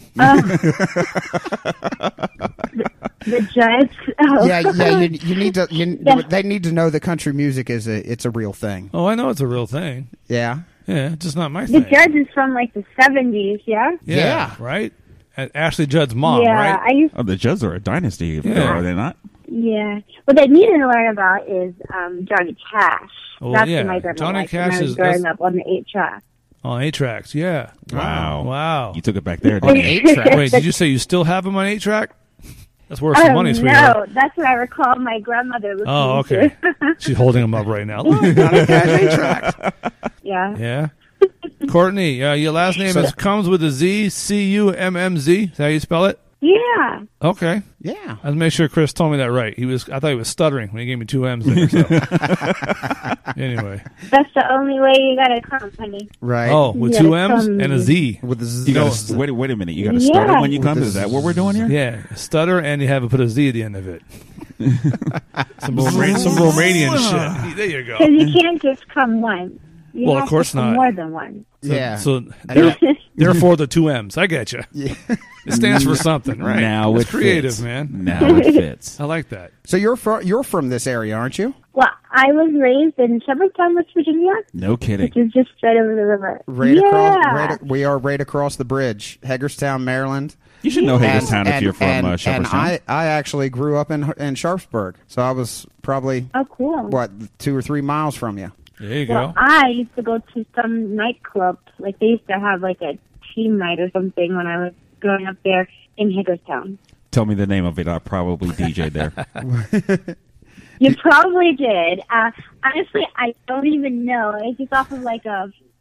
The Judds. Oh. Yeah. You need to. They need to know that country music it's a real thing. Oh, I know it's a real thing. Yeah. Yeah, just not my The thing. Judds is from like the 70s, yeah? Yeah. Right? Ashley Judd's mom, yeah, right? I used Oh, the Judds are a dynasty, Yeah. are they not? yeah. What they need to learn about is Johnny Cash. Oh, That's yeah. what my grandma Johnny liked when Cash I was is- growing that's- up on the 8-track. On 8-tracks, yeah. Wow. You took it back there. On Didn't you? 8-track. Wait, did you say you still have him on 8-track? That's worth some money, no, sweetheart. that's what I recall my grandmother listening Oh, okay. to. She's holding him up right now. Johnny Cash 8-track. Yeah. Yeah. Courtney, your last name comes with a Z, C-U-M-M-Z. Is that how you spell it? Yeah. Okay. Yeah. I'll make sure Chris told me that right. I thought he was stuttering when he gave me 2 M's there. So. Anyway. That's the only way you gotta come, honey. Right. Oh, with Yeah, 2 M's come- and a Z. With the You gotta, wait a minute. You got to start it when you come. Is that what we're doing here? Yeah, stutter, and you have to put a Z at the end of it. some Romanian shit. There you go. Because you can't just come once. You Well, have of course to come not. more than one. Yeah. So therefore, the 2 M's. I get you. Yeah. It stands for something, right? Now it's it creative, fits. man. Now it fits. I like that. So you're from this area, aren't you? Well, I was raised in Shepherdstown, West Virginia, No kidding. which is just straight over the river. Right yeah. across. We are right across the bridge, Hagerstown, Maryland. You should know Hagerstown if you're from and Shepherdstown. I actually grew up in Sharpsburg, so I was probably Oh, cool. 2 or 3 miles from you. There you Well, go. I used to go to some nightclub. Like, they used to have, like, a team night or something when I was growing up there in Hagerstown. Tell me the name of it. I probably DJ'd there. You probably did. Honestly, I don't even know. It's just off of, like,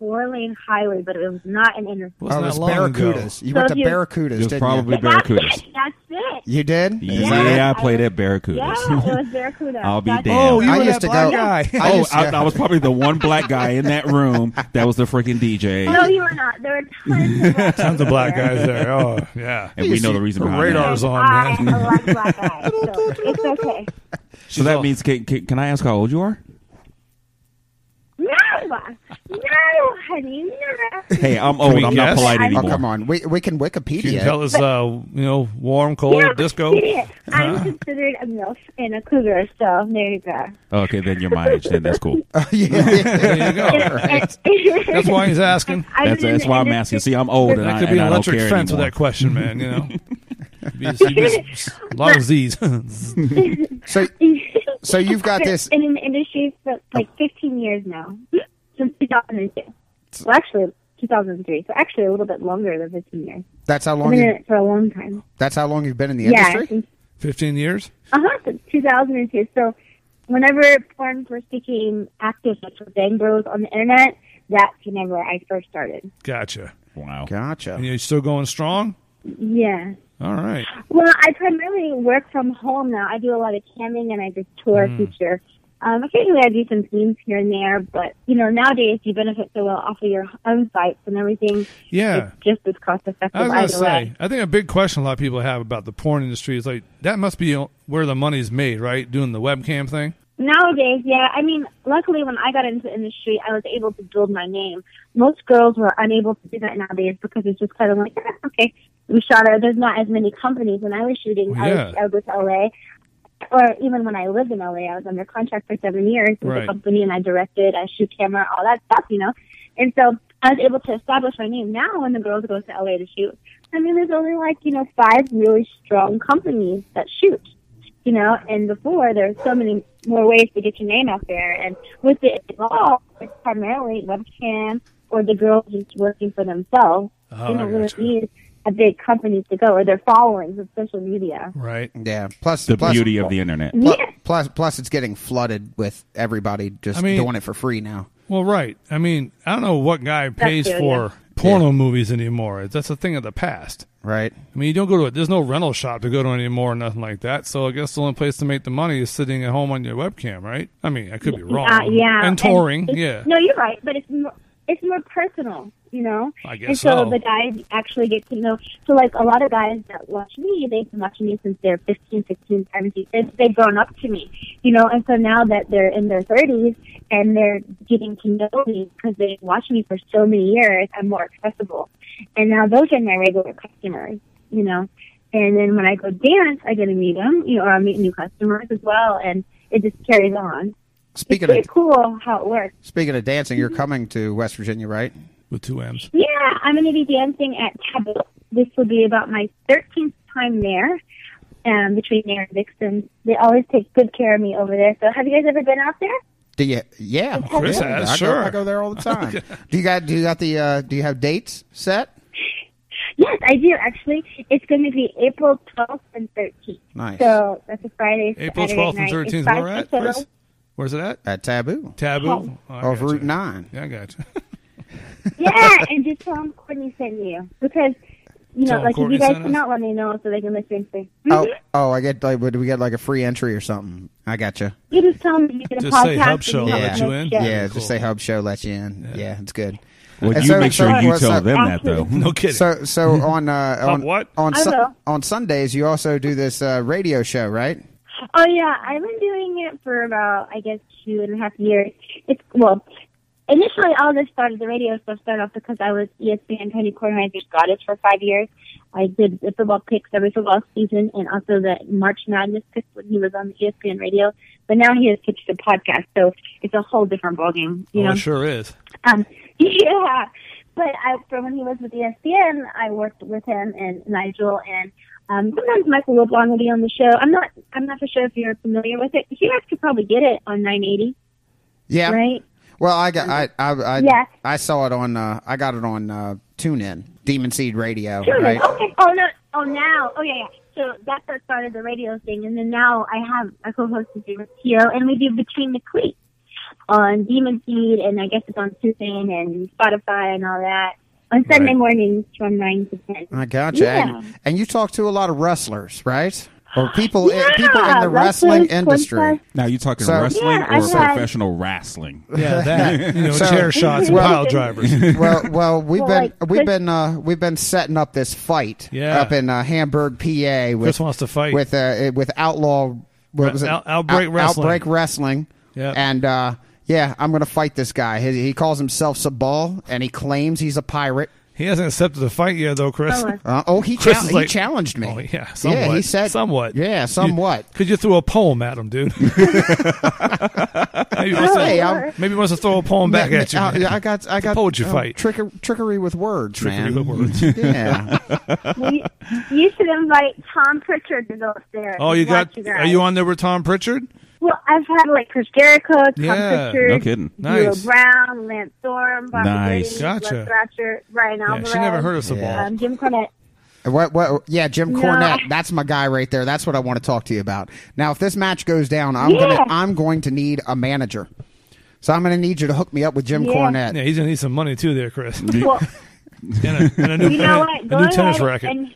4-lane highway, but it was not an interstate. Wasn't Oh, it that was long ago. Barracudas. You So went to if you- Barracudas, It was didn't probably you? Barracudas. That's it. You did? Yeah, I played at Barracudas. Yeah, it was Barracuda. I'll be That's damned. Oh, you I were used that to black go- guy. I Oh, used to- I was probably the one black guy in that room that was the freaking DJ. No, you were not. There were tons of black Tons of black there. guys there. Oh, yeah. And we know the reason Her behind radar's that. on, I man. like black guys, so it's okay. So that means, can I ask how old you are? No, honey, no. Hey, I'm old. we I'm not guess? polite Oh, anymore. Oh, come on. We can Wikipedia. Can you it. tell us, warm, cold, Yeah, disco? yeah. I'm considered a MILF and a cougar, so there you go. Okay, then you're my age. Then that's cool. Yeah. There you go. That's why he's asking. That's why I'm asking. See, I'm old and That I, could and be an I don't electric care fence anymore. with that question, man, you know? A lot of Z's. So you've got this. Been in the industry for like 15 years now, since 2002. Well, actually, 2003. So actually, a little bit longer than 15 years. That's how I've long. been in You, it for a long time. that's how long you've been in the Yeah, industry. since 15 years? since 2002. So whenever porn first became active, like for bang bros on the internet, that's whenever I first started. Gotcha. Wow. Gotcha. And you're still going strong? Yeah. All right. Well, I primarily work from home now. I do a lot of camming and I just tour feature. Occasionally I do some scenes here and there, but, nowadays you benefit so well off of your own sites and everything. Yeah. It's just as cost effective I was either going to way. say, I think a big question a lot of people have about the porn industry is like, that must be where the money's made, right? Doing the webcam thing? Nowadays, yeah. I mean, luckily when I got into the industry, I was able to build my name. Most girls were unable to do that nowadays because it's just kind of like, okay, we shot her. There's not as many companies. When I was shooting, Well, yeah. I would go to LA. Or even when I lived in LA, I was under contract for 7 years with Right. a company, and I directed, I shoot camera, all that stuff, And so I was able to establish my name. Now when the girls go to LA to shoot, I mean, there's only 5 really strong companies that shoot, And before, there's so many more ways to get your name out there. And with it all, it's primarily webcam or the girls just working for themselves. Oh, They I don't really gotcha. need a big company to go, or their followings of social media. Right. Yeah. Plus The beauty of the internet. Plus, it's getting flooded with everybody just doing it for free now. Well, right. I mean, I don't know what guy pays true, for porno movies anymore. That's a thing of the past. Right. I mean, you don't go to it. There's no rental shop to go to anymore or nothing like that. So I guess the only place to make the money is sitting at home on your webcam, right? I mean, I could be wrong. Yeah. And touring, it's- yeah. No, you're right, but it's more personal, I guess And so so. the guys actually get to know. So, a lot of guys that watch me, they've been watching me since they're 15, 16, 17. They've grown up to me, And so now that they're in their 30s and they're getting to know me because they've watched me for so many years, I'm more accessible. And now those are my regular customers, And then when I go dance, I get to meet them, or I meet new customers as well, and it just carries on. Speaking It's cool how it works. Speaking of dancing, you're coming to West Virginia, right? With 2 M's. Yeah, I'm going to be dancing at Taboo. This will be about my 13th time there, between there and Vixen. They always take good care of me over there. So have you guys ever been out there? Do you? Yeah, Chris yeah, has, I sure. go there all the time. Do you have dates set? Yes, I do, actually. It's going to be April 12th and 13th. Nice. So that's a Friday, April Saturday 12th and night. 13th. It's Where 5 we're at, to Chris? 7. Where's it at? At Taboo. Taboo? Oh. I Off gotcha. Route 9. Yeah, I got you. Yeah, and just tell them Courtney sent you. Because, Tell 'em if Courtney you guys sent us? cannot let me know so they can listen to I get do we get a free entry or something? I gotcha. You just tell them you get a Just podcast. say Hub and Show you let have you no in. show. Yeah, Cool. just say Hub Show lets you in. Yeah, it's good. Well, And you make sure you what's tell up? them that, though. No kidding. So on what? on I will. on Sundays you also do this radio show, right? Oh yeah, I've been doing it for about 2.5 years. Initially all this started, the radio stuff started off because I was ESPN Tony Kornheiser's goddess for 5 years. I did the football picks every football season and also the March Madness picks when he was on the ESPN radio. But now he has pitched a podcast, so it's a whole different ballgame. Oh, it sure is. Yeah. But from when he was with ESPN, I worked with him and Nigel, and sometimes Michael LeBlanc will be on the show. I'm not for sure if you're familiar with it. You guys could probably get it on 980, Yeah. right? Well, Yeah. I saw it on I got it on TuneIn, Demon Seed Radio, Sure. right? Okay. Oh no. Oh now. Oh yeah. So that's what started the radio thing, and then now I co-host with Tio, and we do Between the Cleats. on Demon Seed, and I guess it's on TuneIn and Spotify and all that. On Sunday mornings from 9 to 10. I gotcha. Yeah. And you talk to a lot of wrestlers, right? Or people in the wrestlers, wrestling industry. sports Now you talking So- wrestling Yeah, or I've had- professional wrestling? Yeah, that So- chair shots and pile drivers. Well, we've Well, we've been setting up this fight Yeah. up in Hamburg, PA. With, Chris wants to fight. with Outlaw. What was it? Outbreak Wrestling. Outbreak Wrestling. Yep. And yeah, I'm going to fight this guy. He calls himself Sabal, and he claims he's a pirate. He hasn't accepted the fight yet, though, Chris. He Chris is like- challenged me. Oh, yeah, somewhat. Yeah, he said somewhat. Yeah, somewhat. Could you throw a poem at him, dude? maybe, he wants Hey, to, maybe he wants to throw a poem back at you. man. I got poetry fight. trickery with words, Trickery man. with words. Yeah. You should invite Tom Pritchard to go up there. Oh, you got? Watch Are guys. you on there with Tom Pritchard? Well, I've had like Chris Jericho, Tom Yeah, Pritchard, no kidding. Nice. D'Lo Brown, Lance Storm, Bobby Nice. Goody, Gotcha. Les Thrasher, Ryan Yeah, Alvarez. she never heard of Sabal. Jim Cornette. What? Yeah, Jim No. Cornette. That's my guy right there. That's what I want to talk to you about. Now, if this match goes down, I'm going to need a manager. So I'm going to need you to hook me up with Jim Cornette. Yeah, he's gonna need some money too, there, Chris. Well, and a new, you know what? Go a new tennis ahead racket. and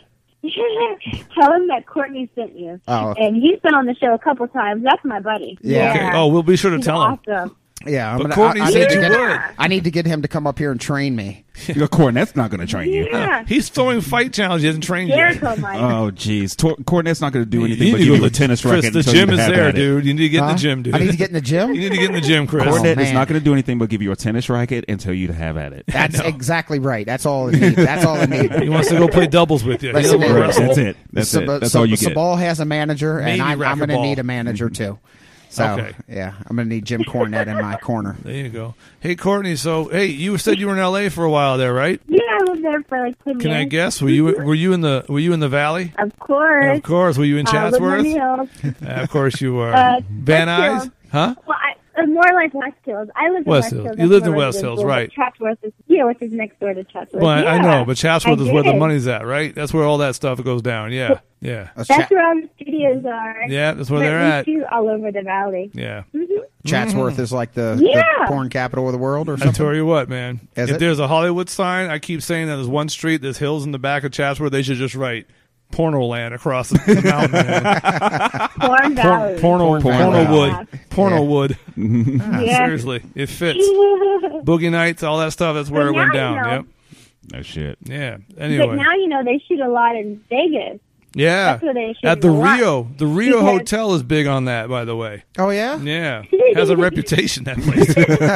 tell him that Courtney sent you. Oh. And he's been on the show a couple times. That's my buddy. Yeah. Okay. Oh, we'll be sure to He's tell him. awesome. Yeah, But Courtney said you would. I need to get him to come up here and train me. Cornette's not going to train you. Yeah. He's throwing fight challenges. He hasn't trained yet. Jericho might. Oh, jeez. Cornette's not going to do anything You but need to give go you a to tennis Chris, racket. the until gym you is have there, at it. dude. You need to get in the gym, dude. I need to get in the gym? You need to get in the gym, Chris. Oh, Cornet is man. not going to do anything but give you a tennis racket and tell you to have at it. That's exactly right. That's all it needs. That's all it needs. He wants to go play doubles with you. He Listen, doesn't want to man, wrestle. That's it. That's it. That's all you get. Sabal has a manager, Maybe and I'm going to racquetball. need a manager too. So, Okay. yeah, I'm going to need Jim Cornette in my corner. There you go. Hey, Courtney. So, hey, you said you were in L.A. for a while there, right? Yeah, I was there for like 10 Can years. I guess? Were you in the Valley? Of course. Of course. Were you in Chatsworth? Hills. Of course you were. Van West Nuys? Hills. Huh? Well, more like West Hills. I live in West West Hills. Hills. You That's lived in where I West live. Hills, Well, right. Chatsworth is, which is next door to Chatsworth. Well, I Yeah, know, but Chatsworth I is where the did. money's at, right? That's where all that stuff goes down. Yeah. Yeah. That's That's where all the studios are. Yeah, that's where But they're we at. shoot all over the valley. Yeah. Chatsworth is like the Yeah. porn capital of the world or I something? tell you what, man. Is If it? there's a Hollywood sign, I keep saying that there's one street, there's hills in the back of Chatsworth. They should just write Porno Land across the mountain. Man. Porn Valley. Porno Valley. Wood. Porno Wood. Yeah. Seriously, it fits. Boogie Nights, all that stuff. That's where But it went now you down. know. Yep. No shit. Yeah. But Anyway. now you know they shoot a lot in Vegas. Yeah. That's where they shoot At the a lot. Rio. The Rio Because- Hotel is big on that, by the way. Oh, yeah? Yeah. Has a reputation, that place.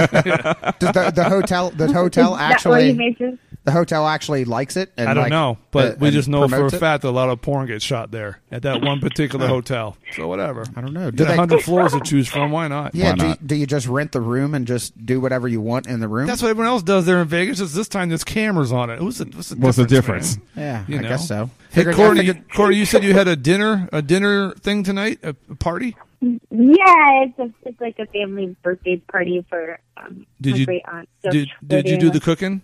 Does the hotel Is that where you actually made your- the hotel actually likes it? And I don't like, know, but we and just know for a promotes it? fact that a lot of porn gets shot there at that one particular hotel. So whatever. I don't know. You Do got they- 100 floors to choose from. Why not? Yeah, Why not? do you just rent the room and just do whatever you want in the room? That's what everyone else does there in Vegas. Just this time, there's cameras on it. What's the difference? man? yeah, You I know. guess so. Hey, Figured- I Courtney, figured- Courtney, you said you had a dinner thing tonight, a party. Yeah, it's like a family birthday party for Did my you great aunt. So did we're you do doing the cooking?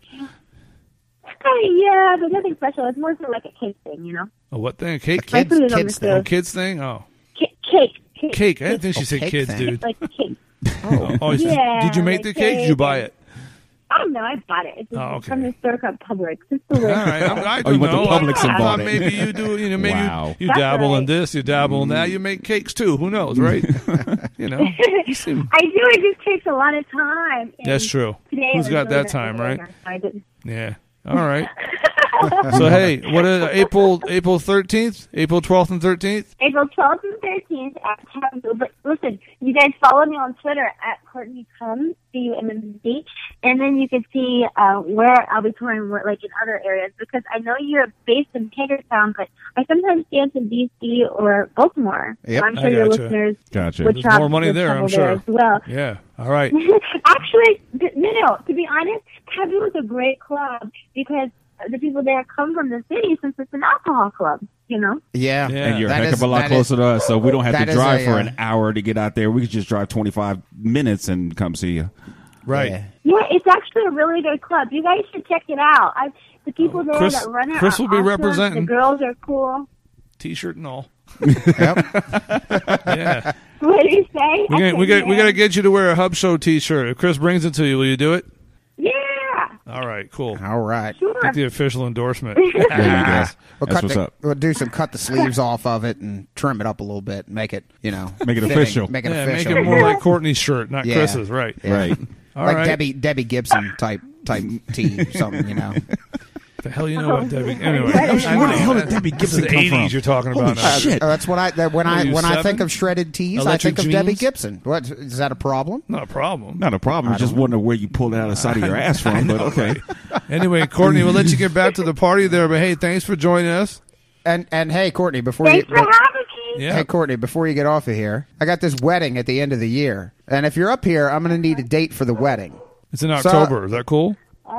Yeah, but nothing special. It's more so like a cake thing, you know. Oh, what thing? Cake? My food is on the kids Oh, stove. kids thing? Oh, Cake. cake. I didn't think she Oh, said cake kids, thing. dude. Like cake. Oh, Yeah, did you make like the cake? Did you buy it? Oh no, I bought it. It's Oh, okay. from the store called Publix. It's All delicious. right, I Oh, you don't went to know. Publix and I bought thought it. maybe you do. You know, maybe Wow. you That's dabble in right. this, you dabble in that. You make cakes too. Who knows, right? You know, you seem- I do. It just takes a lot of time. And that's true. Today Who's it was got really that time, right? so I didn't. Yeah. All right. So hey, what is April 13th, April 12th and 13th? April 12th and 13th at Taboo. But listen, you guys follow me on Twitter at Courtney Combs, CUMMD, and then you can see where I'll be touring, like in other areas, because I know you're based in Hagerstown, but I sometimes dance in D.C. or Baltimore. Yep. So I'm I sure your gotcha. listeners Gotcha. would There's travel, more money would there, I'm travel sure. as well. Yeah. All right. Actually, no, to be honest, Taboo is a great club because the people there come from the city since it's an alcohol club, you know? Yeah, Yeah. And you're a That heck is- of a lot that closer is- to us, so we don't have that to is drive a, for an hour to get out there. We could just drive 25 minutes and come see you. Right. Yeah. Yeah, it's actually a really good club. You guys should check it out. The people there Chris- that run it Chris are will be awesome. representing. The girls are cool. T-shirt and all. Yep. Yeah. What do you say? We got to get you to wear a Hub Show T-shirt. If Chris brings it to you, will you do it? Yeah. All right, cool. All right. Sure. Get the official endorsement. There you go. We'll That's what's up. We'll do some cut the sleeves off of it and trim it up a little bit and make it, Make it fitting, official. Make it Yeah, official. make it more like Courtney's shirt, not Yeah. Chris's. Right. Right. All like right. Debbie Gibson type tee or something, What the hell you know about Debbie? Anyway, Where the hell did Debbie This is Gibson the come 80s from? you're talking about now. shit. That's what when What are you, I think 7? of shredded tees, I Electric think of Debbie jeans? Gibson. What is that a problem? Not a problem. Not a problem. I just wonder where you pulled it out of the side of your ass from, but okay. Anyway, Courtney, we'll let you get back to the party there, but hey, thanks for joining us. And hey, Courtney, before Thanks you for having me. Yeah. Hey, Courtney, before you get off of here, I got this wedding at the end of the year, and if you're up here, I'm going to need a date for the wedding. It's in October. Is that cool?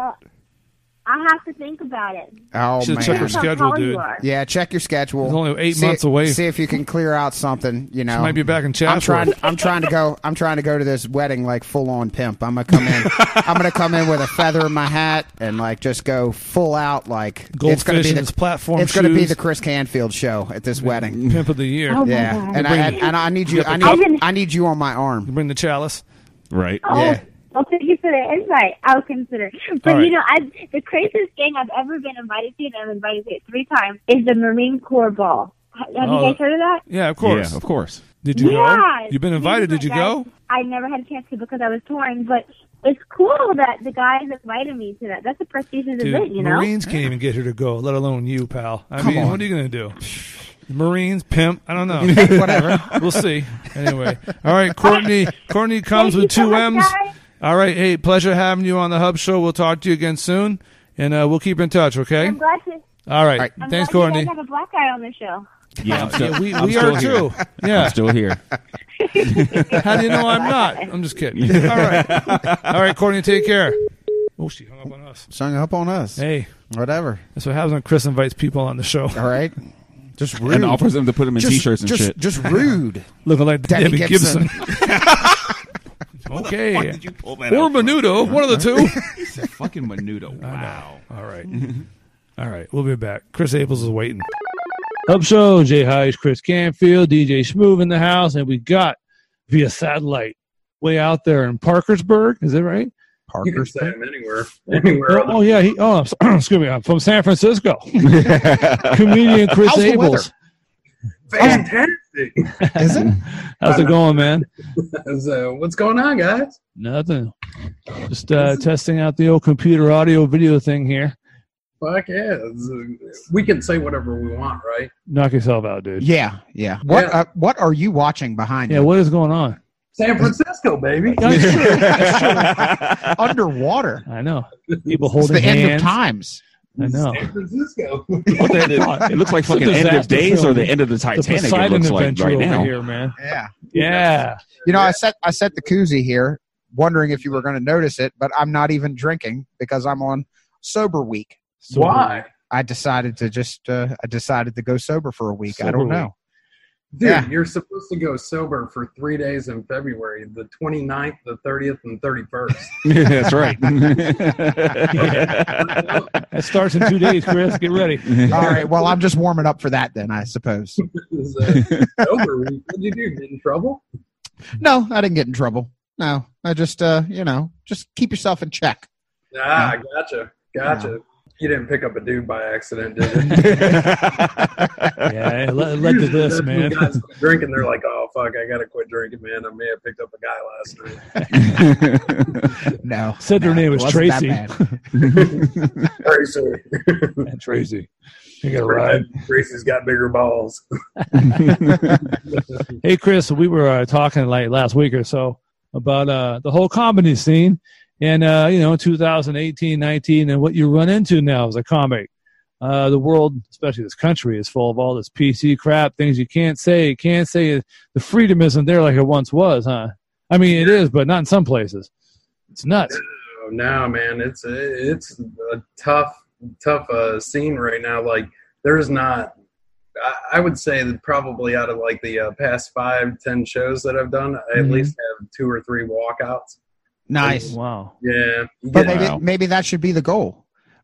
I have to think about it. Oh Should man, check her Depends how schedule, tall you dude. are. yeah, check your schedule. It's only 8 See- months away. See if you can clear out something. You know, She might be back in I'm Chatsworth. trying to go. I'm trying to go to this wedding like full on pimp. I'm gonna come in. I'm gonna come in with a feather in my hat and like just go full out like it's gonna Goldfish be in the his platform It's gonna be shoes. the Chris Canfield show at this wedding. Pimp of the year. Oh, my Yeah, God. and I need you. got the I need you on my You arm. bring the chalice. Right. Oh, Yeah. well, thank you for the invite. I'll consider. But All right. you know, the craziest thing I've ever been invited to, and I'm invited to it 3 times, is the Marine Corps Ball. Have you Oh, guys heard of that? Yeah, of course. Yeah, of course. Did you Yeah. go? You've been invited. Did you go? I never had a chance to because I was touring, but it's cool that the guys invited me to that. That's a prestigious Dude, event, you know? Marines can't even get her to go, let alone you, pal. I Come mean, on. what are you going to do? Marines, pimp, I don't know. Whatever. We'll see. Anyway. All right, Courtney. Courtney comes Thank with you so 2 much, M's. guys. All right. Hey, pleasure having you on the Hub Show. We'll talk to you again soon, and we'll keep in touch, okay? I'm glad to. All right. right. I'm Thanks, glad Courtney. You guys have a black guy on the show. Yeah, I'm still, Yeah, I'm we still are here. too. Yeah. I'm still here. How do you know I'm not? I'm just kidding. All right. All right, Courtney, take care. Oh, she hung up on us. Sung up on us. Hey, Whatever. that's what happens when Chris invites people on the show. All right. Just rude. And offers them to put them in T-shirts and shit. Just rude. Looking like Debbie Debbie Gibson. Okay. Why did you pull that Or out from? Menudo, one of the two. Fucking Menudo. Wow. All right. All right. We'll be back. Chris Aples is waiting. Hub Show, Jay Hayes, Chris Canfield, DJ Schmoove in the house, and we got via satellite way out there in Parkersburg. Is that right? You can say him anywhere. Anywhere. Oh, yeah. Excuse me. I'm from San Francisco. Comedian Chris How's the weather? Aples. Fantastic. Is it? How's it going, man? So, what's going on, guys? Nothing. Just testing out the old computer audio video thing here. Fuck yeah. We can say whatever we want, right? Knock yourself out, dude. Yeah. Yeah. What are you watching behind Yeah, you? what is going on? San Francisco, baby. Underwater. I know. People It's holding the end of hands. times. I know. San Francisco. It looks like It's a fucking end of disaster days film. or the end of the The Titanic. It Poseidon looks like adventure right over now. here, man. Yeah. Yeah. You know, I set the koozie here, wondering if you were going to notice it, but I'm not even drinking because I'm on sober week. Why? I decided to go sober for a week. I Sober don't know. Dude, Yeah. you're supposed to go sober for 3 days in February, the 29th, the 30th, and 31st. That's right. That starts in 2 days, Chris. Get ready. All right. Well, I'm just warming up for that then, I suppose. Sober week. What'd you do? Get in trouble? No, I didn't get in trouble. No, I just, just keep yourself in check. Ah, gotcha. No. You didn't pick up a dude by accident, did you? Yeah, it led to this, man. When guys quit drinking, they're like, oh, fuck, I got to quit drinking, man. I may have picked up a guy last night. No. Said their name was it wasn't Tracy. that Tracy. Man, Tracy. You got to ride. Tracy's got bigger balls. Hey, Chris, we were talking like last week or so about the whole comedy scene and, 2018, 19, and what you run into now as a comic. The world, especially this country, is full of all this PC crap, things you can't say. The freedom isn't there like it once was, huh? I mean, it is, but not in some places. It's nuts. No, man, it's a tough scene right now. Like, there's not. I would say that probably out of like the past 5-10 shows that I've done, I at least have 2 or 3 walkouts. Nice. Wow. Yeah, But maybe that should be the goal.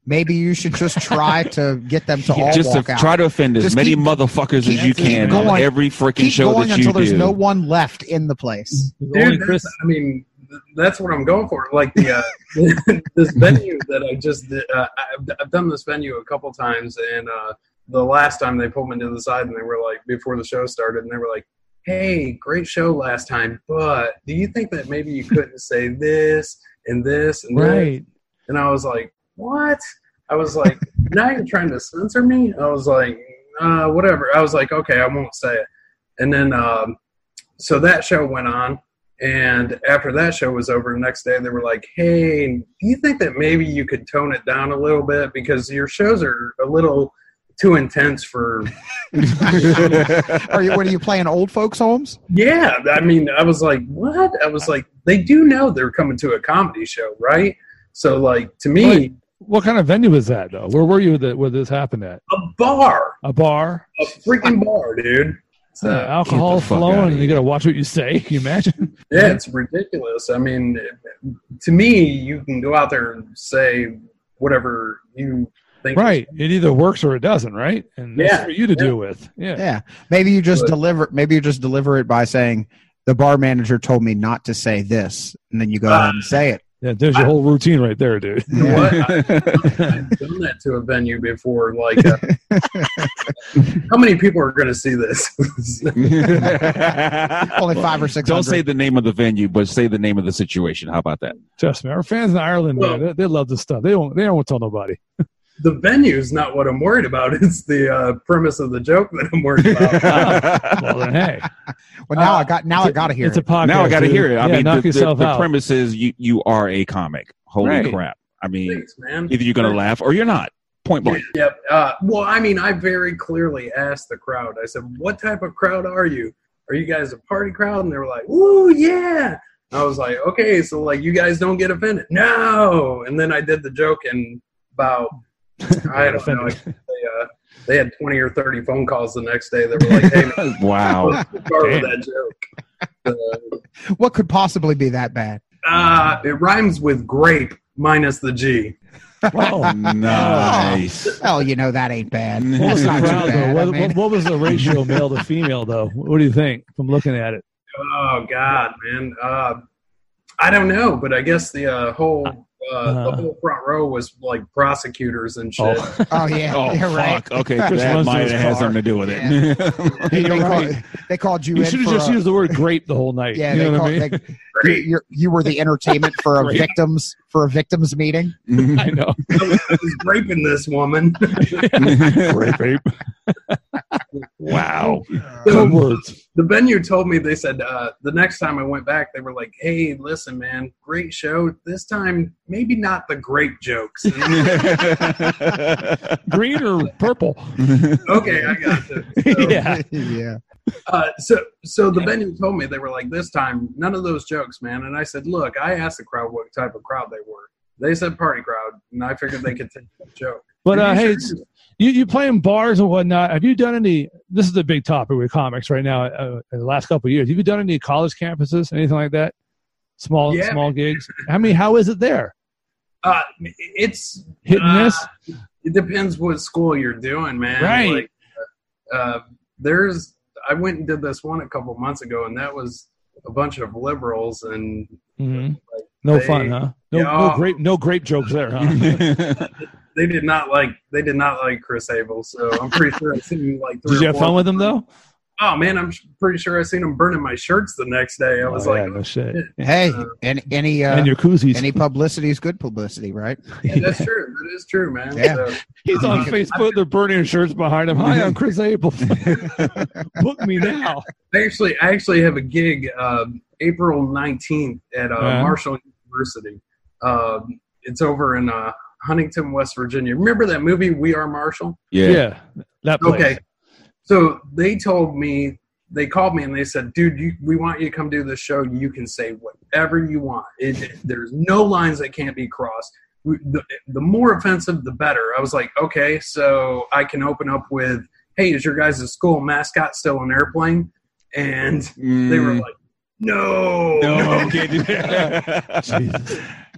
maybe you should just try to get them to all Just walk to out. try to offend as Just many keep- motherfuckers as you keep can going. on every freaking Keep show going that you until there's do. no one left in the place. Only Dude, Chris. I mean, that's what I'm going for. Like the this venue that I just did, I've done this venue a couple times, and the last time they pulled me to the side and they were like, before the show started, and they were like, "Hey, great show last time, but do you think that maybe you couldn't say this and this and Right. this?" And I was like, "What?" I was like, "Now you're trying to censor me?" I was like, "Whatever." I was like, "Okay, I won't say it." And then so that show went on. And after that show was over, the next day they were like, "Hey, do you think that maybe you could tone it down a little bit because your shows are a little too intense for?" What are you playing old folks' homes? Yeah, I mean, I was like, "What?" I was like, "They do know they're coming to a comedy show, right?" So, like, to me, What kind of venue was that, though? Where were you where this happened at? a bar, A bar? a freaking bar, dude. So, Alcohol Get the fuck flowing, outta and you here. got to watch what you say. Can you imagine? yeah, it's ridiculous. I mean, to me, you can go out there and say whatever you think. Right. It either works or it doesn't, right? And that's Yeah. for you to deal with. Yeah. Yeah. Maybe you just But- deliver it by saying the bar manager told me not to say this, and then you go ahead and say it. Yeah, there's your whole routine right there, dude. You know what? I've done that to a venue before. Like, how many people are going to see this? Only 5 or 600. Don't say the name of the venue, but say the name of the situation. How about that? Trust me, our fans in Ireland, Well- man, they love this stuff. They don't tell nobody. The venue's not what I'm worried about. It's the premise of the joke that I'm worried about. Well, then, hey, Well, now I got to hear it's a it. podcast. Now I got to dude. hear it. I Yeah, mean, knock the yourself out. premise is you are a comic. Holy Right. crap! I mean, Thanks, man. either you're gonna laugh or you're not. Point blank. Yep. Well, I mean, I very clearly asked the crowd. I said, "What type of crowd are you? Are you guys a party crowd?" And they were like, "Ooh, yeah." I was like, "Okay, so like you guys don't get offended?" No. And then I did the joke, and about I don't know. They had 20 or 30 phone calls the next day. They were like, "Hey, man, Wow. what's the part of that joke?" What could possibly be that bad? It rhymes with grape minus the G. Oh, Nice. Well, you know that ain't bad. what That's was the not too crowd, bad. though? I What, mean, what was the ratio male to female, though? What do you think from looking at it? Oh God, man. I don't know, but I guess the whole front row was like prosecutors and shit. oh yeah, Oh, you're right. fuck. Okay, Chris that runs to might his have had car. something to do with Yeah. it. They called you You in should have for just used the word "grape" the whole night. yeah. you They know what called, I mean? you were the entertainment for a victims meeting. I know. I was raping this woman. Grape ape. Wow. Good words. The venue told me, they said the next time I went back, they were like, "Hey, listen, man, great show. This time, maybe not the grape jokes." Green or purple? Okay, I got it. So, Yeah. yeah. So the venue told me, they were like, "This time, none of those jokes, man." And I said, "Look, I asked the crowd what type of crowd they were. They said party crowd, and I figured they could take that joke." But Are you hey, sure? it's, you play in bars and whatnot. Have you done any? This is a big topic with comics right now. In the last couple of years, have you done any college campuses, anything like that? Small gigs. How is it there? It's Hit and miss. It depends what school you're doing, man. Right. Like, I went and did this one a couple months ago, and that was a bunch of liberals, and Mhm. like, No they- fun, huh? No grape jokes there, huh? They did not like Chris Abel, so I'm pretty sure I seen him like 3 Did you or have 4 fun with them though? Oh man, I'm pretty sure I seen him burning my shirts the next day. I was Oh, like, yeah, no shit. Hey, any And your koozies. any publicity is good publicity, right? yeah, that's true. That is true, man. Yeah. So, He's on Facebook. They're burning shirts behind him. Hi, I'm Chris Abel. Book me now. I actually have a gig April 19th at Marshall University. It's over in Huntington, West Virginia. Remember that movie We Are Marshall? Yeah, that place. Okay. So they called me and they said, "Dude, we want you to come do this show. You can say whatever you want. There's no lines that can't be crossed. The more offensive, the better." I was like, "Okay, so I can open up with, hey, is your guys' school mascot still an airplane?" And they were like, "No, No, can't do that. Jesus.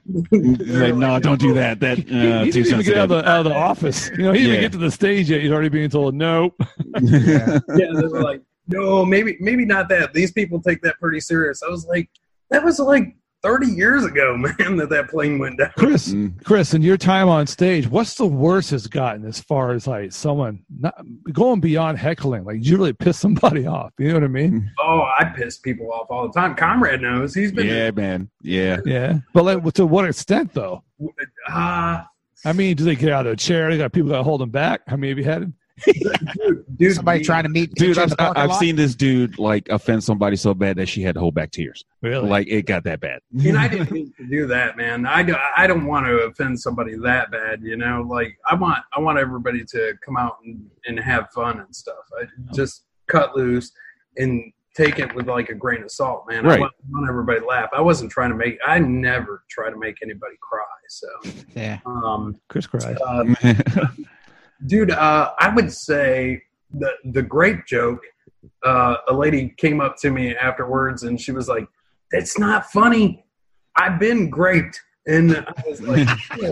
Like, no, don't do that. That He didn't too even get out sensitive. of the office. You know, he didn't Yeah. get to the stage yet. He's already being told no. Yeah, they were like, no, maybe not that. These people take that pretty serious. I was like, that was like 30 years ago, man, that plane went down. Chris, in your time on stage, what's the worst it's gotten as far as like someone not going beyond heckling? Like, you really piss somebody off. You know what I mean? Oh, I piss people off all the time. Comrade knows. He's been Yeah, man. Yeah. Yeah. But like, to what extent, though? uh, I mean, do they get out of a chair? They got people that hold them back. How many have you had? dude, Somebody trying to meet Dude, you in the parking I've lot? seen this dude like offend somebody so bad that she had to hold back tears. Really? Like it got that bad. and I didn't mean to do that, man. I don't want to offend somebody that bad, you know. Like I want everybody to come out and have fun and stuff. I just cut loose and take it with like a grain of salt, man. Right. I want everybody to laugh. I never try to make anybody cry. So Yeah. Chris cried. Dude, I would say the grape joke. A lady came up to me afterwards and she was like, "That's not funny. I've been graped." And I was like,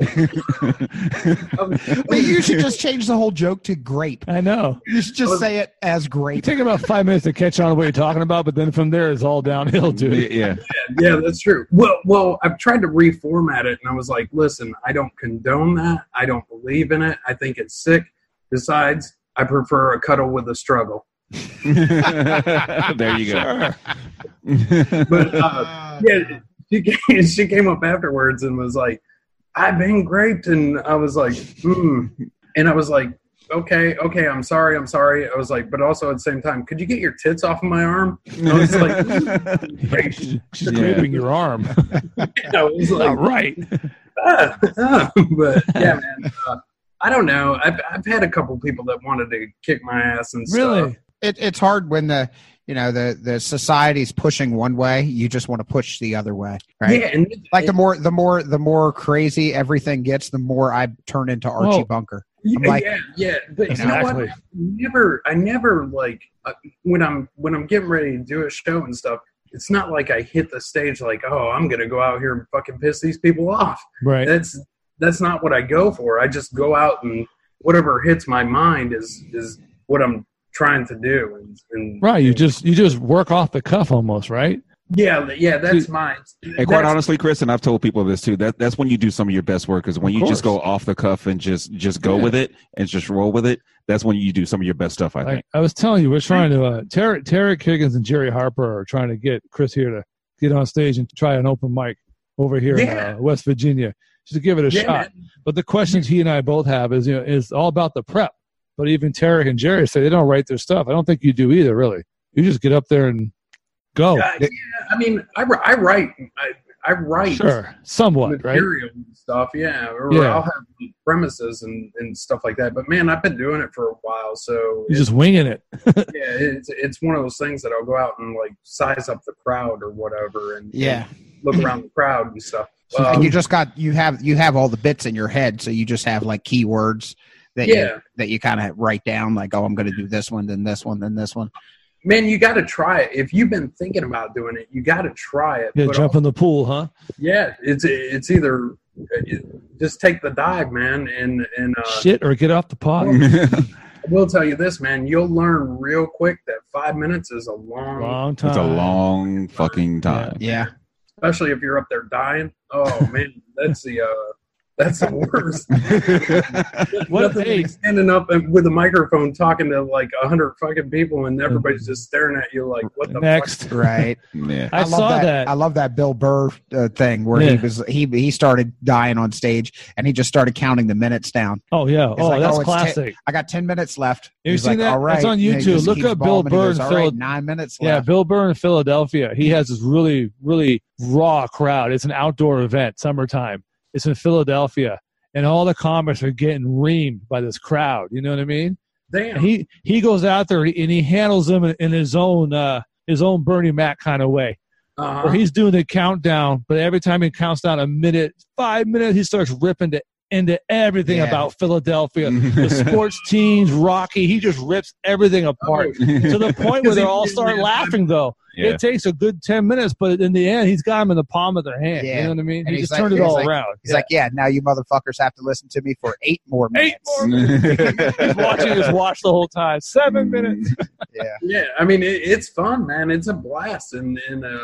But you should just change the whole joke to grape. I know. You should just say it as You grape. take about 5 minutes to catch on to what you're talking about, but then from there it's all downhill, dude. Yeah. yeah, that's true. Well, I've tried to reformat it, and I was like, listen, I don't condone that. I don't believe in it. I think it's sick. Besides, I prefer a cuddle with a struggle. There you go. But yeah, she came up afterwards and was like, "I've been graped," and I was like, and I was like, okay, I'm sorry. I was like, but also at the same time, could you get your tits off of my arm? And I was like, She's graping your arm. I was like, All right. but yeah, man, I don't know. I've had a couple people that wanted to kick my ass and stuff. Really? It's hard when the society's pushing one way, you just want to push the other way, right? Yeah, and Like the more crazy everything gets, the more I turn into Archie Bunker. I'm like, yeah. But you know what? I never like when I'm getting ready to do a show and stuff. It's not like I hit the stage like, oh, I'm gonna go out here and fucking piss these people off. Right. That's not what I go for. I just go out and whatever hits my mind is what I'm trying to do. And Right. You just work off the cuff almost, right? Yeah. That's mine. And quite honestly, Chris, and I've told people this too, that's when you do some of your best work, is when you just go off the cuff and just go with it and just roll with it. That's when you do some of your best stuff, I think. I was telling you, we're trying to Tarek Higgins and Jerry Harper are trying to get Chris here to get on stage and try an open mic over here in West Virginia, just to give it a shot. Man. But the questions he and I both have is all about the prep. But even Tarek and Jerry say they don't write their stuff. I don't think you do either, really. You just get up there and go. Yeah, I mean, I write. I write Sure, somewhat, right? material and stuff. Yeah, or I'll have premises and stuff like that. But man, I've been doing it for a while, so You're just winging it. it's one of those things that I'll go out and like size up the crowd or whatever, and look around the crowd and stuff. and you have all the bits in your head, so you just have like keywords that you kind of write down, like, oh, I'm going to do this one, then this one, then this one. Man, you got to try it. If you've been thinking about doing it, you got to try it. Yeah, jump in the pool, huh? Yeah, it's either just take the dive, man, and shit, or get off the pot. I will tell you this, man. You'll learn real quick that 5 minutes is a long time. It's a long fucking time. Yeah. Especially if you're up there dying. Oh man, that's the worst. Nothing like standing up with a microphone talking to like 100 fucking people and everybody's just staring at you like, what the Next. fuck? Right. Yeah. I saw that. I love that Bill Burr thing where he started dying on stage and he just started counting the minutes down. Oh yeah. He's like, That's it's classic. I got 10 minutes left. You He's seen like, that? all right. That's on And he YouTube. just Look keeps up Bill bombing. He Burr goes, in all right, Philadelphia. 9 minutes Yeah, left. Bill Burr in Philadelphia. He has this really, really raw crowd. It's an outdoor event, summertime. It's in Philadelphia, and all the comics are getting reamed by this crowd. You know what I mean? Damn. And he goes out there and he handles them in his own Bernie Mac kind of way. Where he's doing the countdown, but every time he counts down a minute, 5 minutes, he starts ripping to into everything Yeah. about Philadelphia, the sports teams, Rocky. He just rips everything apart to the point where they all start laughing, though. Yeah. It takes a good 10 minutes, but in the end, he's got them in the palm of their hand. Yeah. You know what I mean? And He he's just like- turned it he's all like- around. He's like, yeah, now you motherfuckers have to listen to me for 8 more minutes. 8 more minutes. He's watching us watch the whole time. 7 minutes. Yeah. Yeah, I mean it's fun, man. It's a blast, and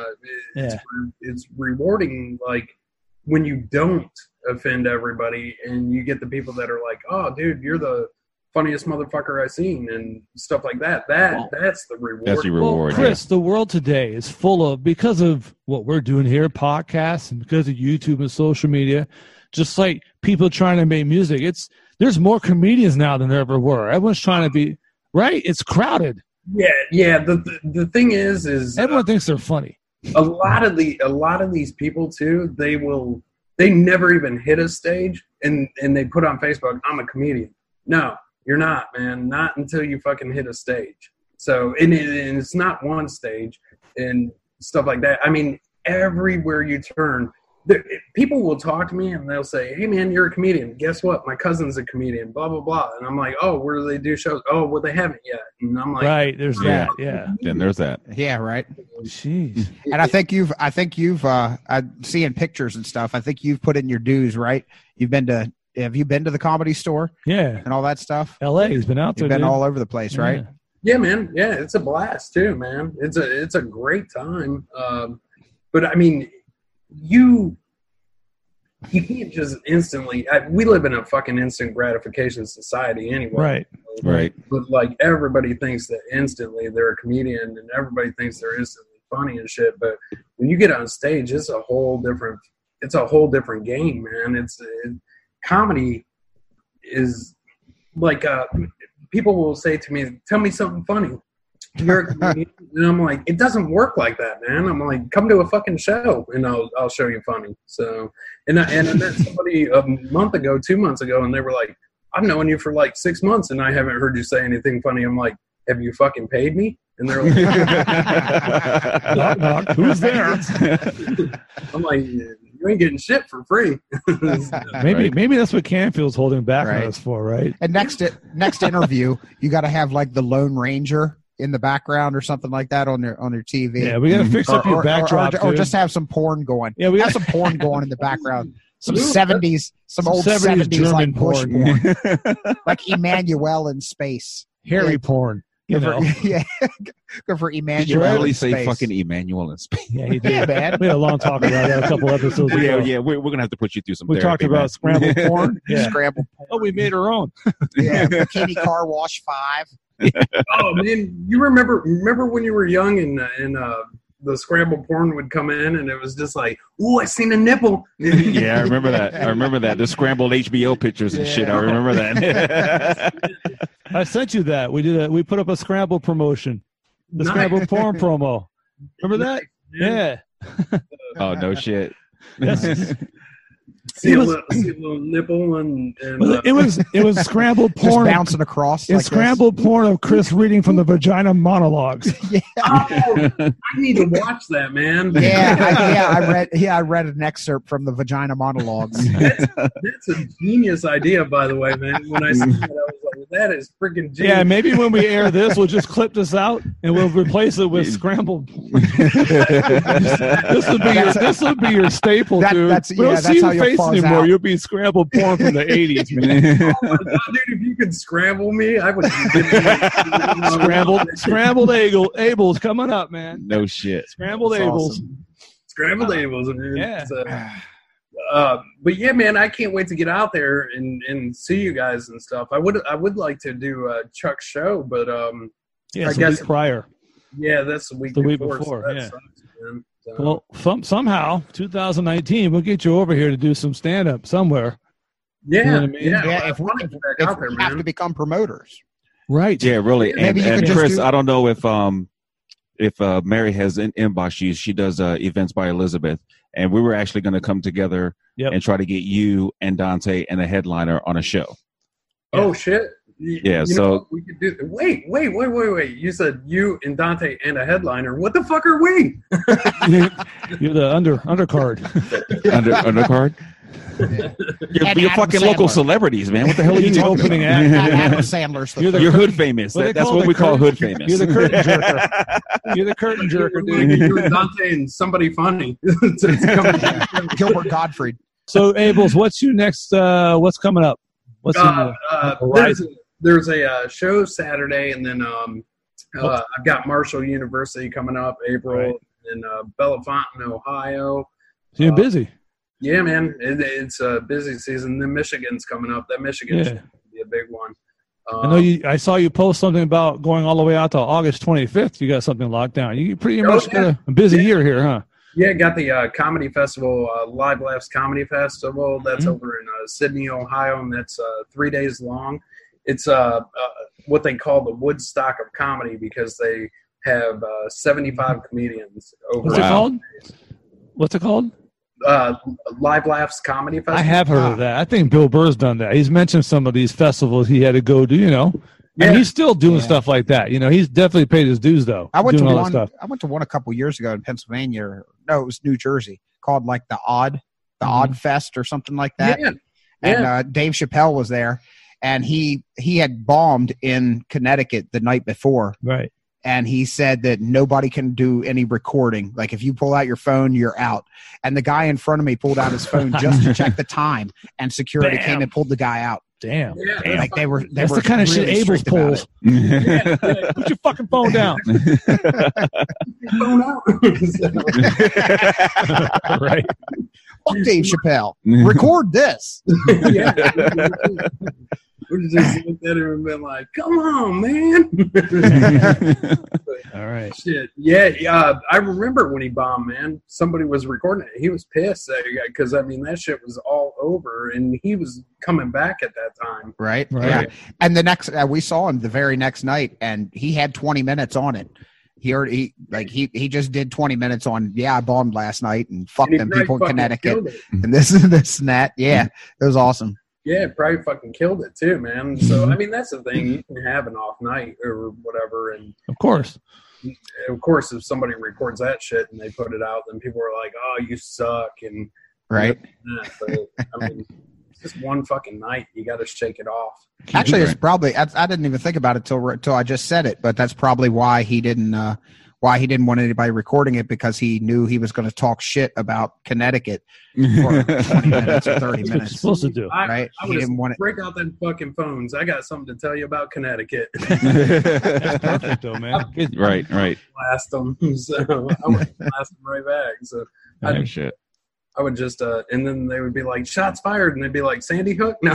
it's rewarding. Like when you don't offend everybody, and you get the people that are like, "Oh, dude, you're the funniest motherfucker I've seen," and stuff like that. That's the reward. That's your reward. Well, Chris, the world today is full of, because of what we're doing here, podcasts, and because of YouTube and social media, just like people trying to make music. There's more comedians now than there ever were. Everyone's trying to be right. It's crowded. Yeah. The thing is Everyone thinks they're funny. a lot of these people too. They never even hit a stage, and they put on Facebook, "I'm a comedian." No, you're not, man. Not until you fucking hit a stage. So, and it's not one stage and stuff like that. I mean, everywhere you turn, people will talk to me and they'll say, "Hey, man, you're a comedian. Guess what? My cousin's a comedian, blah, blah, blah." And I'm like, "Oh, where do they do shows?" "Oh, well, they haven't yet." And I'm like, Right. There's that. Yeah. Then there's that. Yeah, right. Jeez. And I think you've seeing pictures and stuff. I think you've put in your dues, right? Have you been to the Comedy Store Yeah. and all that stuff? LA. He's been out there. You've been dude. all over the place, right? Yeah, man. Yeah, it's a blast too, man. It's a great time. But I mean, you can't just instantly. We live in a fucking instant gratification society anyway. Right. But like everybody thinks that instantly they're a comedian, and everybody thinks they're instantly funny and shit. But when you get on stage, it's a whole different game, man. Comedy is like people will say to me, "Tell me something funny." You're a comedian. And I'm like, it doesn't work like that, man. I'm like, come to a fucking show and I'll show you funny. So, and I met somebody a month ago, 2 months ago, and they were like, "I've known you for like 6 months and I haven't heard you say anything funny." I'm like, "Have you fucking paid me?" And they're like, Knock, knock. Who's there? I'm like, "You ain't getting shit for free." Maybe that's what Canfield's holding back on Right. us for, right? And next interview, you got to have like the Lone Ranger in the background or something like that on your TV. Yeah, we got to fix up your backdrop, or too. just have some porn going. Yeah, we have got- some porn going in the background. Some Ooh, 70s, some old 70s German like bush porn. porn, like Emmanuel in space. Hairy Yeah. porn. You Go know. for, yeah, go for Did Emmanuel. you really in say space. fucking Emmanuel in space? Yeah, he did. Yeah, man. We had a long talk about that a couple episodes ago. Yeah, we're gonna have to put you through some. We talked therapy, about man. scrambled porn. Yeah. Scramble. Oh, we made our own. Yeah, Bikini Car Wash 5. Oh man, you remember when you were young and the scrambled porn would come in and it was just like, "Ooh, I seen a nipple." Yeah, I remember that. The scrambled HBO pictures and shit. I remember that. I sent you that. We put up a scrambled promotion. The Nice. scrambled porn promo. Remember that? Yeah. Oh no shit. That's- See It a was- little nipple and Well, it was scrambled Just porn. bouncing across. It's like this. scrambled porn of Chris reading from the vagina monologues. oh, I need to watch that, man. I read an excerpt from the Vagina Monologues. That's a genius idea, by the way, man. When I saw that, I was like, "That is freaking genius." Yeah, maybe when we air this, we'll just clip this out and we'll replace it with scrambled. This will be your staple, dude. That's- We don't yeah, see that's your how you'll face fuzz anymore. out. You'll be scrambled porn from the 80s, man. Oh, my God, dude, if you could scramble me, I would. Scrambled Abel's coming up, man. No shit. Scrambled That's Abel's. awesome. Scrambled Abels, man. Yeah. So, but yeah, man, I can't wait to get out there and see you guys and stuff. I would like to do Chuck's show, but Yeah, I it's a guess- week prior. yeah, that's the week The week before. before, so that yeah. sucks, man. So, Well, somehow, 2019, we'll get you over here to do some stand-up somewhere. yeah, you know what I mean? yeah. Yeah, I if we, want to get back if out there, we have man. to become promoters. Right. Yeah, really. And, Maybe you and could just Chris, do- I don't know if Mary has inbox you. She does events by Elizabeth, and we were actually going to come together Yep. and try to get you and Dante and a headliner on a show. Oh shit! Yeah, You so- know what we could do. Wait! You said you and Dante and a headliner. What the fuck are we? You're the undercard. Undercard. You're And Adam fucking local Sandler. celebrities, man. What the hell are you You're the talking opening about? act. Adam Sandler's the You're hood famous. What they That's call what the we call curtain- hood famous. You're the curtain jerker. You're the curtain jerker, dude. You and Dante and somebody funny. Gilbert Gottfried. So, Abels, what's your next? What's coming up? What's in the horizon? There's a show Saturday, and then I've got Marshall University coming up April, in Bellefontaine, Ohio. So you're busy. Yeah, man, it's a busy season. Then Michigan's coming up. That Michigan should be a big one. I know I saw you post something about going all the way out to August 25th. You got something locked down. You pretty much got a busy year here, huh? Yeah, got the comedy festival, Live Laughs Comedy Festival. That's over in Sydney, Ohio, and that's 3 days long. It's what they call the Woodstock of comedy because they have 75 comedians over. What's it called? What's it called? Live Laughs Comedy Festival. I have heard of that. I think Bill Burr's done that. He's mentioned some of these festivals he had to go do, And he's still doing stuff like that. He's definitely paid his dues, though. I went doing to all one. that stuff. I went to one a couple years ago in Pennsylvania. No, it was New Jersey, called like the Odd Fest or something like that. Yeah. And Dave Chappelle was there, and he had bombed in Connecticut the night before. Right. And he said that nobody can do any recording. Like if you pull out your phone, you're out. And the guy in front of me pulled out his phone just to check the time, and security came and pulled the guy out. Damn. Yeah, Like they were. That's were the kind of really shit Abels strict about pulls. it. Put your fucking phone down. Phone out. Right. Fuck Dave Chappelle. Record this. Yeah. We just looked at him and been like, "Come on, man!" All right. Shit. Yeah. I remember when he bombed, man. Somebody was recording it. He was pissed because that shit was all over, and he was coming back at that time. Right. Yeah. And the next, we saw him the very next night, and he had 20 minutes on it. He just did 20 minutes on. Yeah, I bombed last night and fucked them people in Connecticut and this and that. Yeah, it was awesome. Yeah, probably fucking killed it too, man. So that's the thing. You can have an off night or whatever, and Of course, if somebody records that shit and they put it out, then people are like, "Oh, you suck," and Right. But, it's just one fucking night. You got to shake it off. Actually, it's probably. I didn't even think about it till I just said it, but that's probably why he didn't want anybody recording it, because he knew he was going to talk shit about Connecticut for 20 minutes or 30 that's what you're minutes. supposed to do. Right? I He didn't want it. break out them fucking phones. I got something to tell you about Connecticut. That's perfect, though, man. Good. Right. Blast them. So I would blast them right back. So Oh, shit. I would just, and then they would be like, "Shots fired," and they'd be like, "Sandy Hook?" No.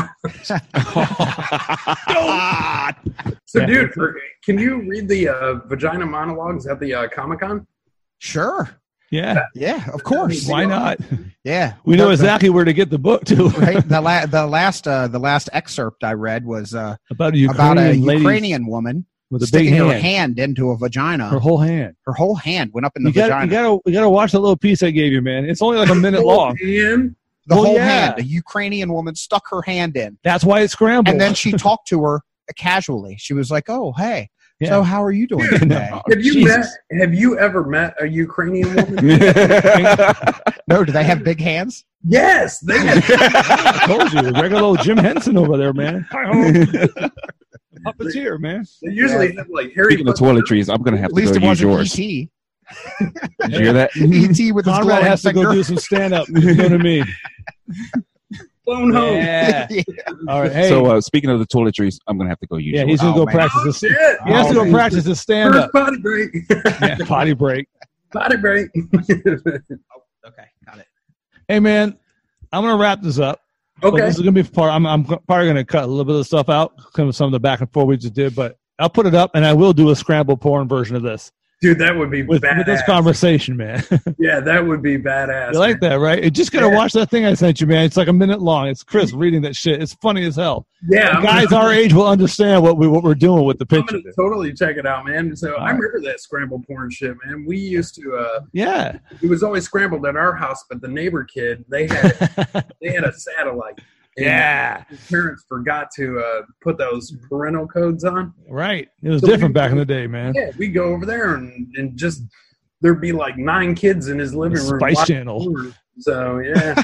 So, dude, can you read the vagina monologues at the Comic-Con? Sure. Yeah. Yeah, of course. Why not? Yeah. We know exactly where to get the book too. Right. The last excerpt I read was About a about a Ukrainian lady Ukrainian woman with a big sticking her hand. hand into a vagina. Her whole hand. Her whole hand went up in the You vagina. gotta watch that little piece I gave you, man. It's only like a minute long. And The Well, whole yeah. hand. A Ukrainian woman stuck her hand in, That's why it's scrambled. and then she talked to her casually. She was like, "Oh, hey, Yeah. so how are you doing today?" have you ever met a Ukrainian woman? No, do they have big hands? Yes, they have. I told you, regular old Jim Henson over there, man. Puppeteer, man. They usually have like Harry. Speaking of Potter- toiletries, I'm gonna have At to least go it use wasn't yours. E.T. Did you hear that? E.T. with his Conrad glowing has to finger. go do some stand up. You know what I mean? Blown home. Yeah. All right. Hey. So speaking of the toiletries, I'm gonna have to go use yeah, yours. he's gonna Oh, go man. practice Oh, this. shit. He has to go Oh, practice his stand First up. potty break. Yeah, potty break. Potty break. Okay, got it. Hey, man, I'm gonna wrap this up. But Okay. this is gonna be part. I'm probably gonna cut a little bit of stuff out, kind of some of the back and forth we just did, but I'll put it up, and I will do a scramble porn version of this Dude, that would be with badass. this conversation, man. Yeah, that would be badass. You like man. that, right? You just gotta Yeah. watch that thing I sent you, man. It's like a minute long. It's Chris reading that shit. It's funny as hell. Yeah, Guys our age will understand what we're doing with the I'm picture. gonna totally check it out, man. So I right. remember that scramble porn shit, man. We used to. Yeah. It was always scrambled at our house, but the neighbor kid they had a satellite. And Yeah. his parents forgot to put those parental codes on. Right. It was So different we- back in the day, man. Yeah, we go over there and just there'd be like 9 kids in his living room. Spice watching Channel. porn. So yeah,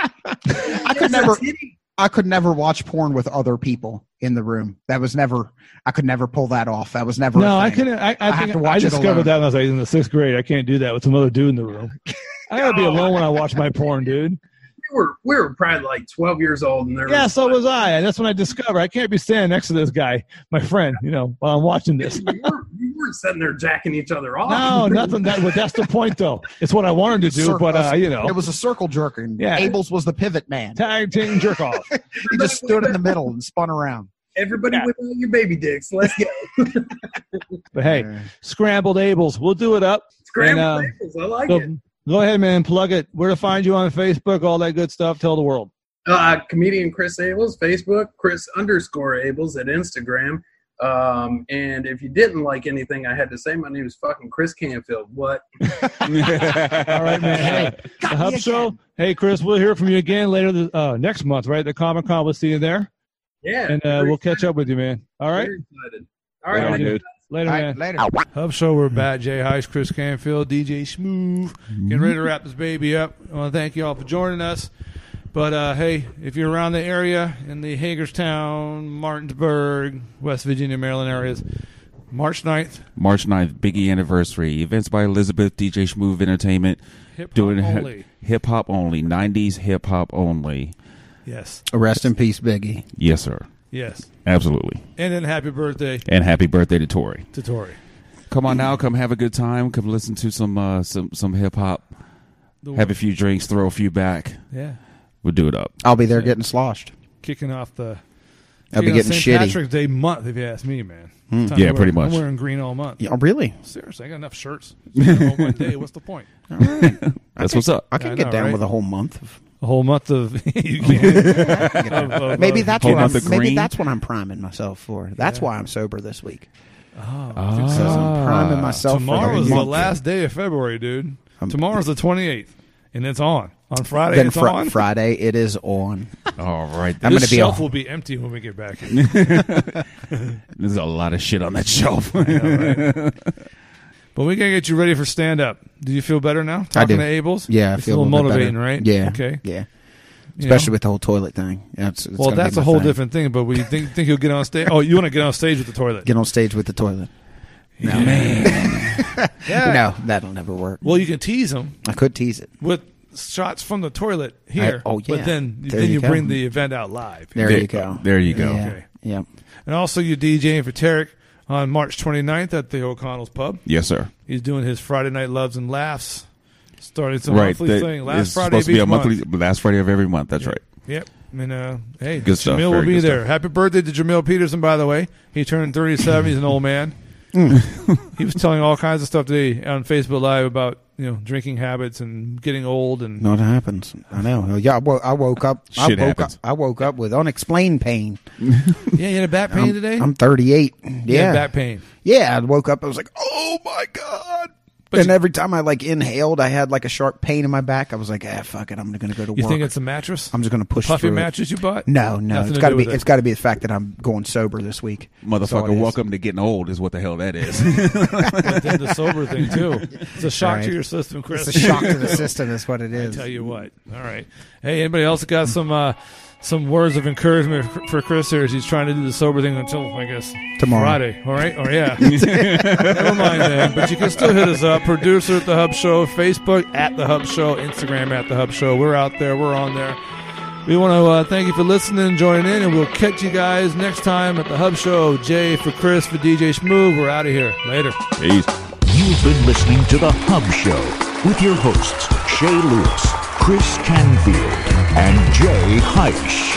I could never watch porn with other people in the room. I could never pull that off. That was never. No, a I thing. couldn't. I have think to watch I it discovered alone. that when I was like in the 6th grade. I can't do that with some other dude in the room. I gotta be alone when I watch my porn, dude. we were probably like 12 years old, and there Yeah, was so was I. And that's when I discovered I can't be standing next to this guy, my friend, while I'm watching this. you weren't sitting there jacking each other off. No, nothing. That's the point, though. It's what I wanted to do, but it was a circle jerking. Yeah. Abel's was the pivot man. tag team jerk off. He just stood in the middle and spun around. Everybody whip out your baby dicks. Let's go. But hey, scrambled Abels, we'll do it up. Scrambled Abels. I like it. Go ahead, man. Plug it. Where to find you on Facebook, all that good stuff. Tell the world. Comedian Chris Abels, Facebook, Chris_Abels at Instagram. And if you didn't like anything I had to say, my name is fucking Chris Canfield. What? All right, man. Hey, the Hub Show. Hey, Chris, we'll hear from you again later next month, right? The Comic-Con, we'll see you there. Yeah. And we'll catch up with you, man. All right? Very excited. All right, dude. Later, man. Later. Hub Show, we're back. Jay Heiss, Chris Canfield, DJ Smooth. Getting ready to wrap this baby up. I want to thank you all for joining us. But, hey, if you're around the area in the Hagerstown, Martinsburg, West Virginia, Maryland areas, March 9th. March 9th, Biggie anniversary. Events by Elizabeth, DJ Smooth Entertainment. Hip-hop only. 90s hip-hop only. Yes. Rest in peace, Biggie. Yes, sir. Yes. Absolutely. And then happy birthday And happy birthday to Tori. to Tori. Come on now, come have a good time. Come listen to some hip-hop. Have a few drinks, throw a few back. Yeah. We'll do it up. I'll be there getting sloshed. Kicking off the I'll be getting St. shitty. Patrick's Day month, if you ask me, man. Yeah, pretty much. I'm wearing green all month. Yeah, really? Seriously, I got enough shirts. On one day, what's the point? That's what's up. I can I get know, down right? with a whole month of. A whole month of you can. Maybe that's Whole what month of maybe green? that's what I'm priming myself for. That's why I'm sober this week. Oh, Because I'm priming myself tomorrow's for the month. last day of February, dude. Tomorrow's the 28th, and it's on Friday. Then it's on. Friday it is on. All right. I'm This gonna be shelf a- will be empty when we get back. Here. There's a lot of shit on that shelf. But we gotta get you ready for stand up. Do you feel better now? Talking do. to Abels? Yeah, I It's feel a little bit motivating, better. right? Yeah. Okay. Yeah. You Especially know? with the whole toilet thing. Yeah, it's Well, gonna be that's a my whole thing. different thing. But we think you'll get on stage. Oh, you want to get on stage with the toilet? Get on stage with the toilet. No, Yeah. no, that'll never work. Well, you can tease them I could tease it. with shots from the toilet here. Oh, yeah. But then There you you go. bring the event out live. There you go. There you go. Yeah. Okay. Yep. And also, you're DJing for Tarek on March 29th at the O'Connell's Pub. Yes, sir. He's doing his Friday Night Loves and Laughs. Started some Right. monthly thing. Last It's Friday supposed of to be each a monthly, month. last Friday of every month. That's right. Yep. And hey, Good stuff. Jamil will Very be good there. stuff. Happy birthday to Jamil Peterson, by the way. He turned 37. He's an old man. He was telling all kinds of stuff today on Facebook Live about drinking habits and getting old and No, it happens. I know. Yeah, I woke up. Shit happens. I woke up with unexplained pain. yeah. You had a back pain today. I'm 38. You had Yeah. back pain. Yeah, I woke up. I was like, oh my God. And every time I inhaled, I had a sharp pain in my back. I was like, fuck it. I'm going to go to You work. think it's a mattress? I'm just going to push Puffy through it. mattress you bought? No. Nothing It's to got to do be. with it. It's got to be the fact that I'm going sober this week. That's all it Motherfucker, is. welcome to getting old is what the hell that is. But then the sober thing too. It's a shock Right. to your system, Chris. It's a shock to the system. Is what it I is. tell you what. All right. Hey, anybody else got some words of encouragement for Chris here as he's trying to do the sober thing until, I guess, Tomorrow. Friday. All right? Or, yeah. Never mind then. But you can still hit us up. Producer at The Hub Show. Facebook at The Hub Show. Instagram at The Hub Show. We're out there. We're on there. We want to thank you for listening and joining in, and we'll catch you guys next time at The Hub Show. Jay for Chris, for DJ Smooth. We're out of here. Later. Peace. You've been listening to The Hub Show with your hosts, Shay Lewis, Chris Canfield, and Jay Heisch.